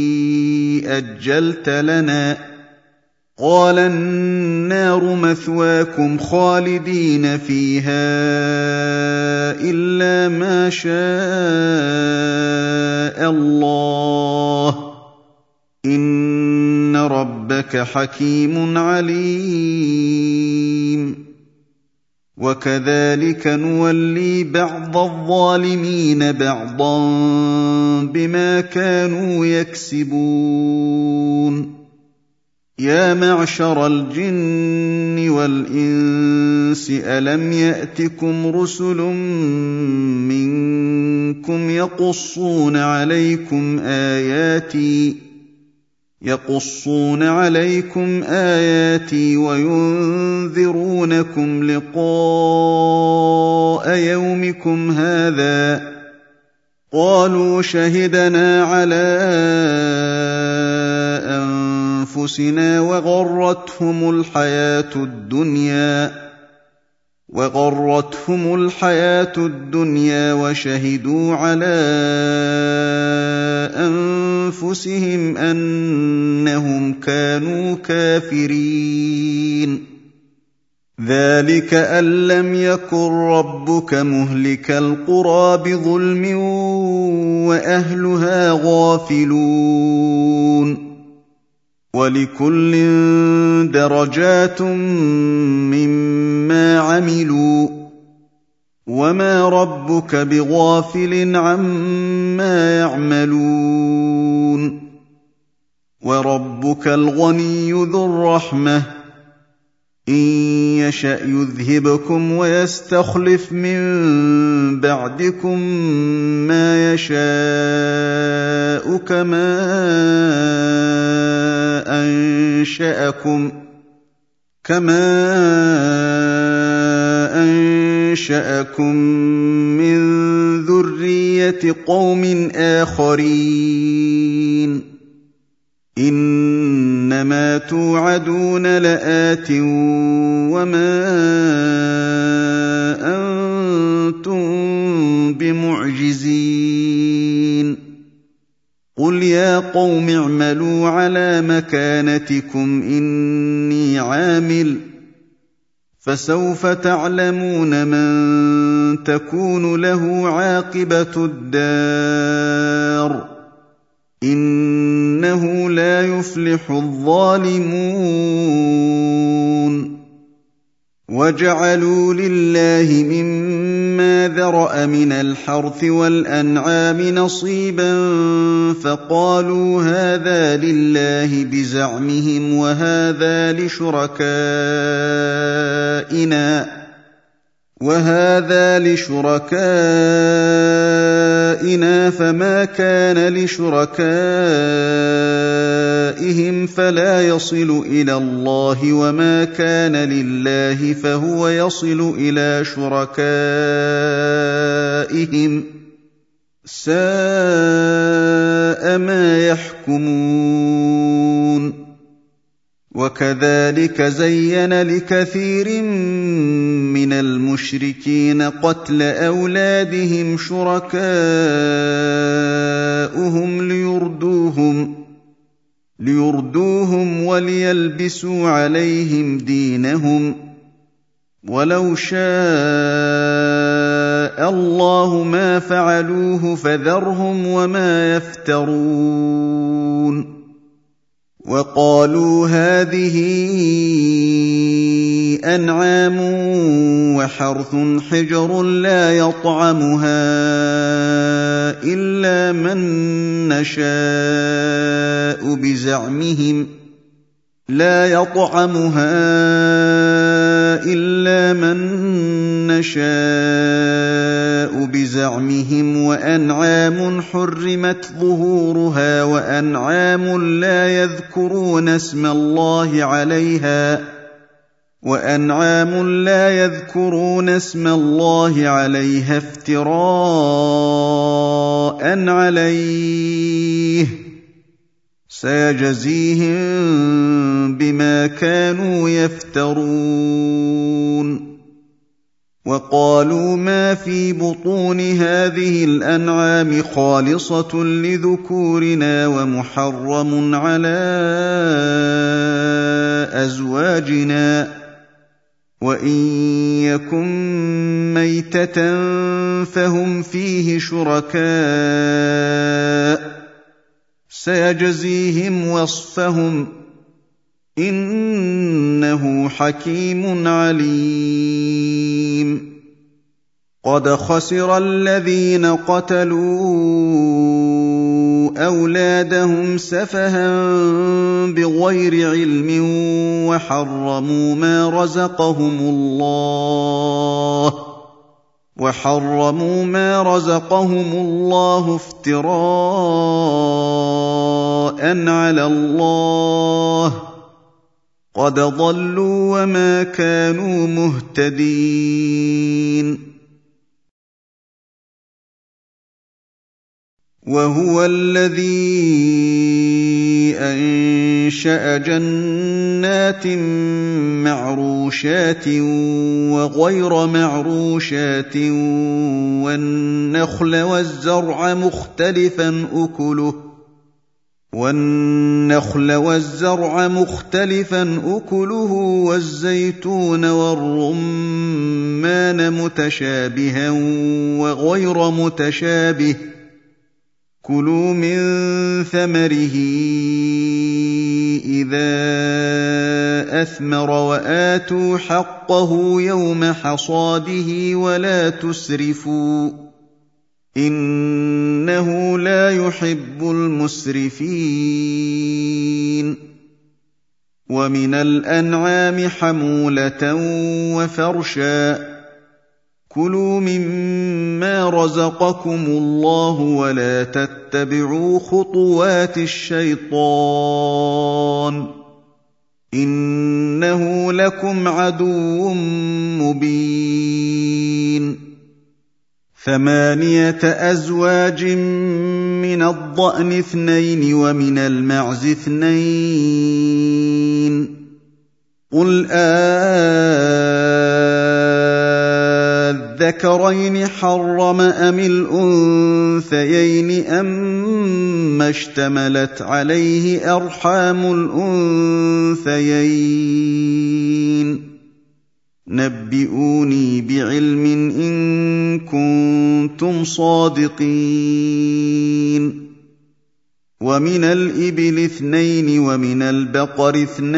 أجلت لنا قال النار مثواكم خالدين فيها إلا ما شاء الله إن ربك حكيم عليم وكذلك نولي بعض الظالمين بعضا بما كانوا يكسبون يا معشر الجن والإنس ألم يأتكم رسل منكم يقصون عليكم آياتي وينذرونكم لقاء يومكم هذا قالوا شهدنا على أنفسنا وغرتهم الحياة الدنيا وشهدوا على أنفسهم أنهم كانوا كافرين ذلك أن لم يكن ربك مهلك القرى بظلم وأهلها غافلون ولكل درجات مما عملوا وما ربك بغافل عما يعملون وربك الغني ذو الرحمة إن يشأ يذهبكم ويستخلف من بعدكم ما يشاء كما أنشأكم من ذرية قوم آخرين إنما توعدون لآت وما كنتم بمعجزين قل يا قوم اعملوا على مكانتكم إني عامل فسوف تعلمون من تكون له عاقبة الدار إنه لا يفلح الظالمون وجعلوا لله مما ذرأ من الحرث والأنعام نصيبا فقالوا هذا لله بزعمهم وهذا لشركائنا فما كان لشركائهم فلا يصل إلى الله وما كان لله فهو يصل إلى شركائهم ساء ما يحكمون وكذلك زين لكثير من المشركين قتل أولادهم شركاؤهم ليردوهم وليلبسوا عليهم دينهم ولو شاء الله ما فعلوه فذرهم وما يفترون وقالوا هذه أنعام وحرث حجر لا يطعمها إلا من نشاء بزعمهم وأنعام حرمت ظهورها وأنعام لا يذكرون اسم الله عليها افتراء عليه سيجزيهم بما كانوا يفترون وقالوا ما في بطون هذه الأنعام خالصة لذكورنا ومحرم على أزواجنا وإن يكن ميتة فهم فيه شركاء سيجزيهم وصفهم إنه حكيم عليم قد خسر الذين قتلوا أولادهم سفها بغير علم وحرموا ما رزقهم الله افتراء على الله قد ضلوا وما كانوا مهتدين وهو الذي أنشأ جنات معروشات وغير معروشات والنخل والزرع مختلفا أكله والزيتون والرمان متشابها وغير متشابه كلوا من ثمره إذا أثمر وآتوا حقه يوم حصاده ولا تسرفوا إنه لا يحب المسرفين ومن الأنعام حمولة وفرشا كلوا مما رزقكم الله ولا تتبعوا خطوات الشيطان إنه لكم عدو مبين 8 أزواج من الضأن 2 ومن المعز 2 قل الذكرين حرم أم الأنثيين أما اشتملت عليه أرحام الأنثيين نبئوني بعلم إن كنتم صادقين ومن الإبل 2 ومن البقر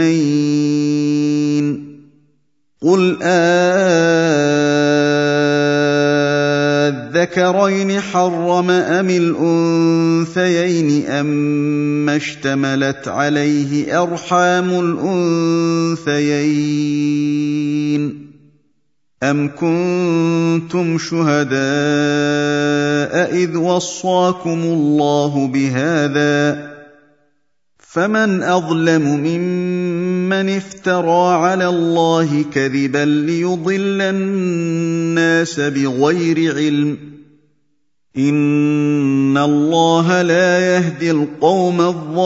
2 قل الذكرين حرم أم الأنثيين أما اشتملت عليه أرحام الأنثيين أم كنتم شهداء إذ وصاكم الله بهذا فمن أظلم ممن افترى على الله كذبا ليضل الناس بغير علم إن الله لا يهدي القوم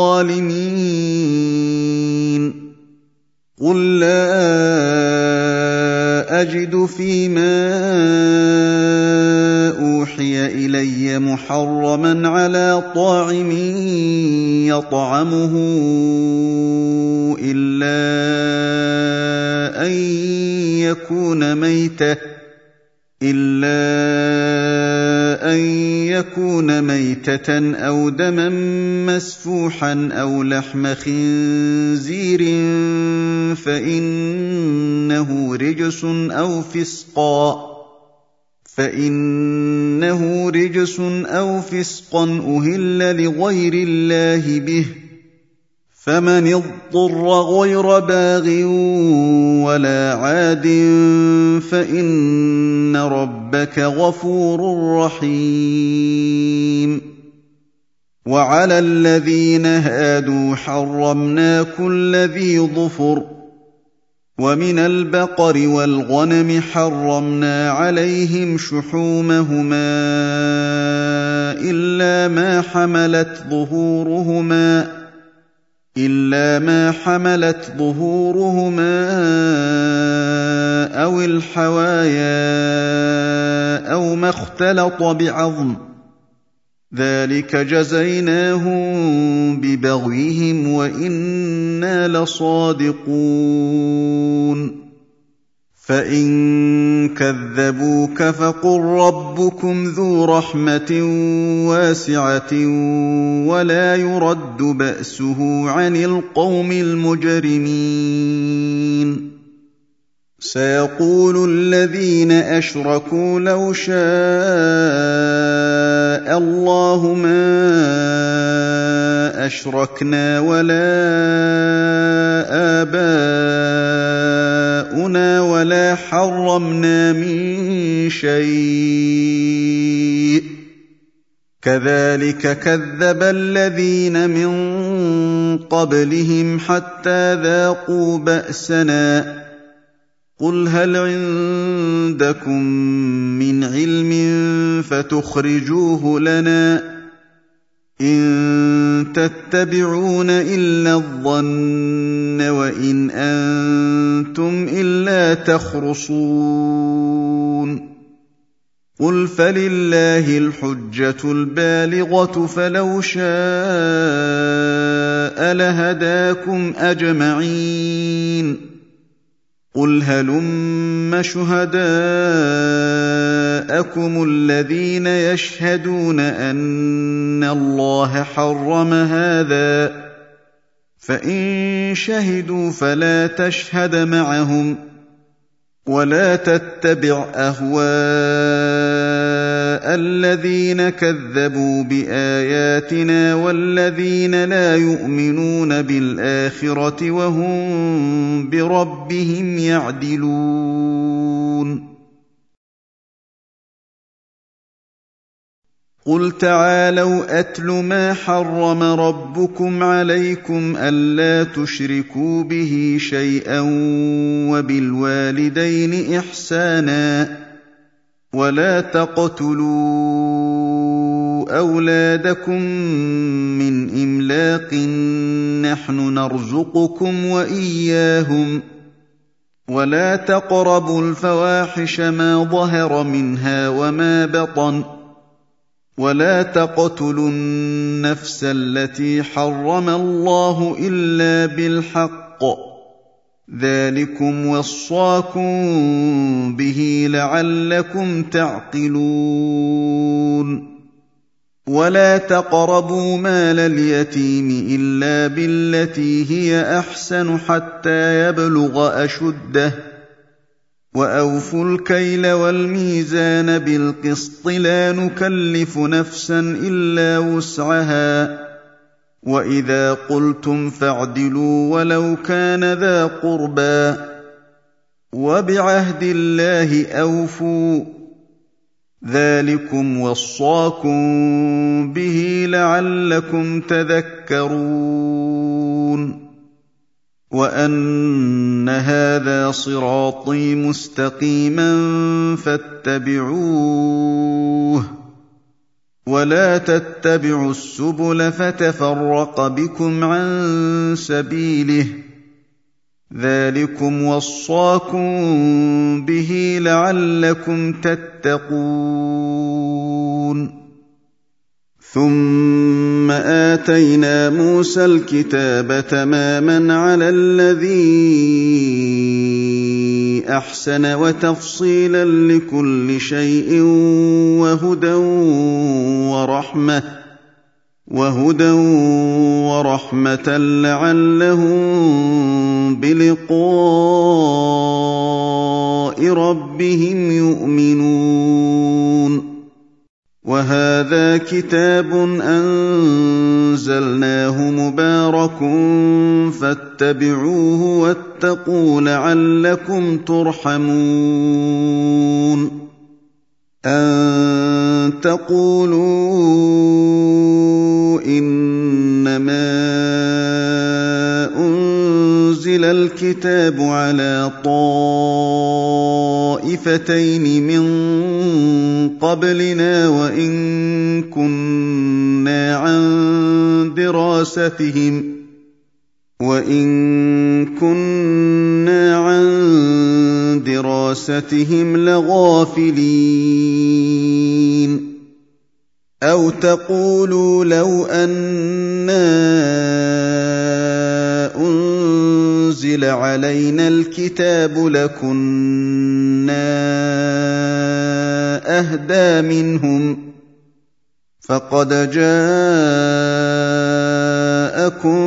الظالمين قل لا أجد فيما أوحي إلي محرما على طاعم يطعمه إلا أن يكون ميتة أو دما مسفوحا أو لحم خنزير فإنه رجس أو فسقا أهل لغير الله به فمن اضطر غير باغ ولا عاد فإن ربك غفور رحيم وعلى الذين هادوا حرمنا كل ذي ظفر ومن البقر والغنم حرمنا عليهم شحومهما إلا ما حملت ظهورهما أو الحوايا أو ما اختلط بعظم ذلك جزيناهم ببغيهم وإنا لصادقون فإن كذبوك فقل ربكم ذو رحمة واسعة ولا يرد بأسه عن القوم المجرمين سيقول الذين أشركوا لو شاء الله ما أشركنا ولا آباؤنا ولا حرمنا من شيء كذلك كذب الذين من قبلهم حتى ذاقوا بأسنا قل هل عندكم من علم فتخرجوه لنا إن تتبعون إلا الظن وإن أنتم إلا تخرصون قل فلله الحجة البالغة فلو شاء لهداكم أجمعين قل هلم شهداءكم الذين يشهدون أن الله حرم هذا فإن شهدوا فلا تشهد معهم ولا تتبع أهواء الذين كذبوا بآياتنا والذين لا يؤمنون بالآخرة وهم بربهم يعدلون قل تعالوا أتل ما حرم ربكم عليكم ألا تشركوا به شيئا وبالوالدين إحسانا ولا تقتلوا أولادكم من إملاق نحن نرزقكم وإياهم ولا تقربوا الفواحش ما ظهر منها وما بطن ولا تقتلوا النفس التي حرم الله إلا بالحق ذلكم وصاكم به لعلكم تعقلون ولا تقربوا مال اليتيم إلا بالتي هي أحسن حتى يبلغ أشده وأوفوا الكيل والميزان بالقسط لا نكلف نفسا إلا وسعها وإذا قلتم فاعدلوا ولو كان ذا قربى وبعهد الله أوفوا ذلكم وصاكم به لعلكم تذكرون وأن هذا صراطي مستقيما فاتبعوه ولا تتبعوا السبل فتفرق بكم عن سبيله ذلكم وصاكم به لعلكم تتقون ثم آتينا موسى الكتاب تماما على الذي أحسن وتفصيلا لكل شيء وهدى ورحمة لعلهم بلقاء ربهم يؤمنون وهذا كتاب أنزلناه مبارك فاتبعوه واتقوا لعلكم ترحمون أن تقولوا إنما أنزل الكتاب على طائفتين من قبلنا وإن كنا عن دراستهم لغافلين أو تقولوا لو أنا أنزل علينا الكتاب لكنا أهدى منهم فقد جاءكم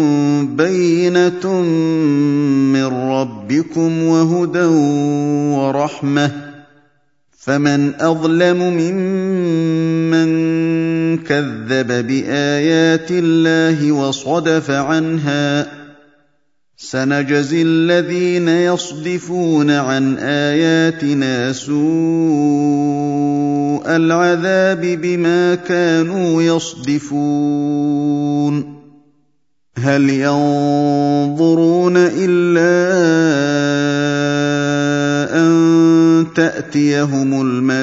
بينة من ربكم وهدى ورحمة فمن أظلم ممن كذب بآيات الله وصدف عنها سنجزي الذين يصدفون عن آياتنا سوء العذاب بما كانوا يصدفون هل ينظرون إلا أن تأتيهم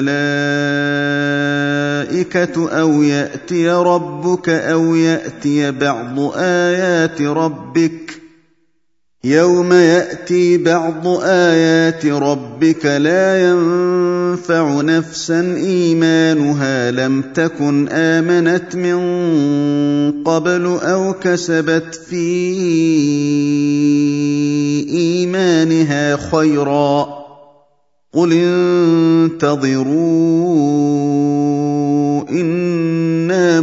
الملائكة أو يأتي ربك أو يأتي بعض آيات ربك يوم يأتي بعض آيات ربك لا ينفع نفسا إيمانها لم تكن آمنت من قبل أو كسبت في إيمانها خيرا قل انتظروا إنا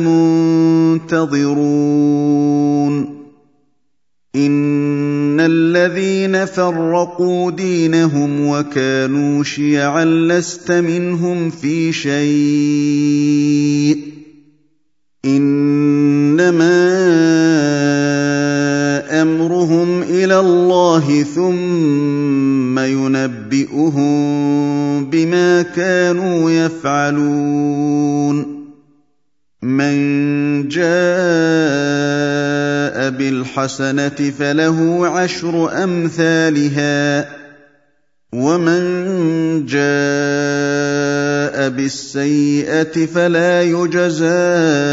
منتظرون إن الذين فرقوا دينهم وكانوا شيعا لست منهم في شيء إنما أمرهم إلى الله ثم ينبئهم بما كانوا يفعلون من جاء بالحسنة فله عشر أمثالها ومن جاء بالسيئة فلا يجزى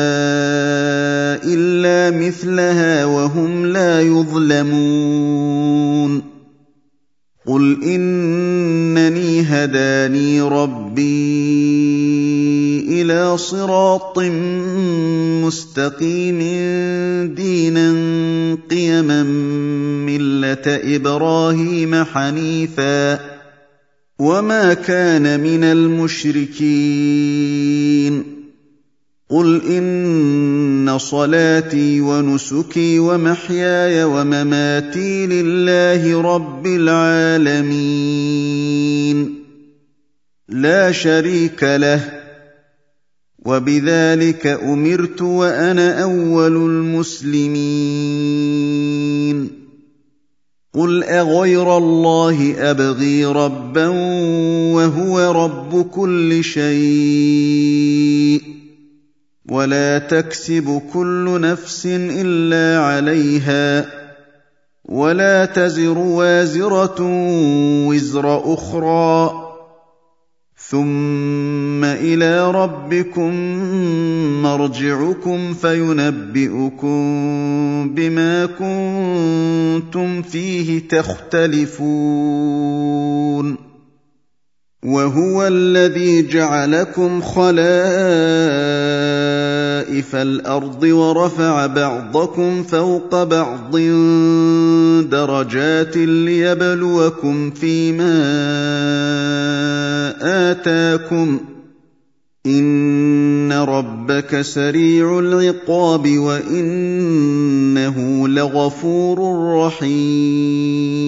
إلا مثلها وهم لا يظلمون قُلْ إِنَّنِي هَدَانِي رَبِّي إِلَىٰ صِرَاطٍ مُّسْتَقِيمٍ دِينًا قِيَمًا مِّلَّةَ إِبْرَاهِيمَ حَنِيفًا ۖ وَمَا كَانَ مِنَ الْمُشْرِكِينَ قُلْ إِنَّ صَلَاتِي وَنُسُكِي وَمَحْيَايَ وَمَمَاتِي لِلَّهِ رَبِّ الْعَالَمِينَ لَا شَرِيكَ لَهُ ۖ وَبِذَٰلِكَ أُمِرْتُ وَأَنَا أَوَّلُ الْمُسْلِمِينَ قُلْ أَغَيْرَ اللَّهِ أَبْغِي رَبًّا وَهُوَ رَبُّ كُلِّ شَيْءٍ وَلَا تَكْسِبُ كُلُّ نَفْسٍ إِلَّا عَلَيْهَا وَلَا تَزِرُ وَازِرَةٌ وِزْرَ أُخْرَىٰ ثُمَّ إِلَىٰ رَبِّكُم مَّرْجِعُكُمْ فَيُنَبِّئُكُم بِمَا كُنتُمْ فِيهِ تَخْتَلِفُونَ وَهُوَ الَّذِي جَعَلَكُمْ خَلَائِفَ الْأَرْضِ وَرَفَعَ بَعْضَكُمْ فَوْقَ بَعْضٍ دَرَجَاتٍ لِّيَبْلُوَكُمْ فِيمَا آتَاكُمْ ۗ إِنَّ رَبَّكَ سَرِيعُ الْعِقَابِ وَإِنَّهُ لَغَفُورٌ رَّحِيمٌ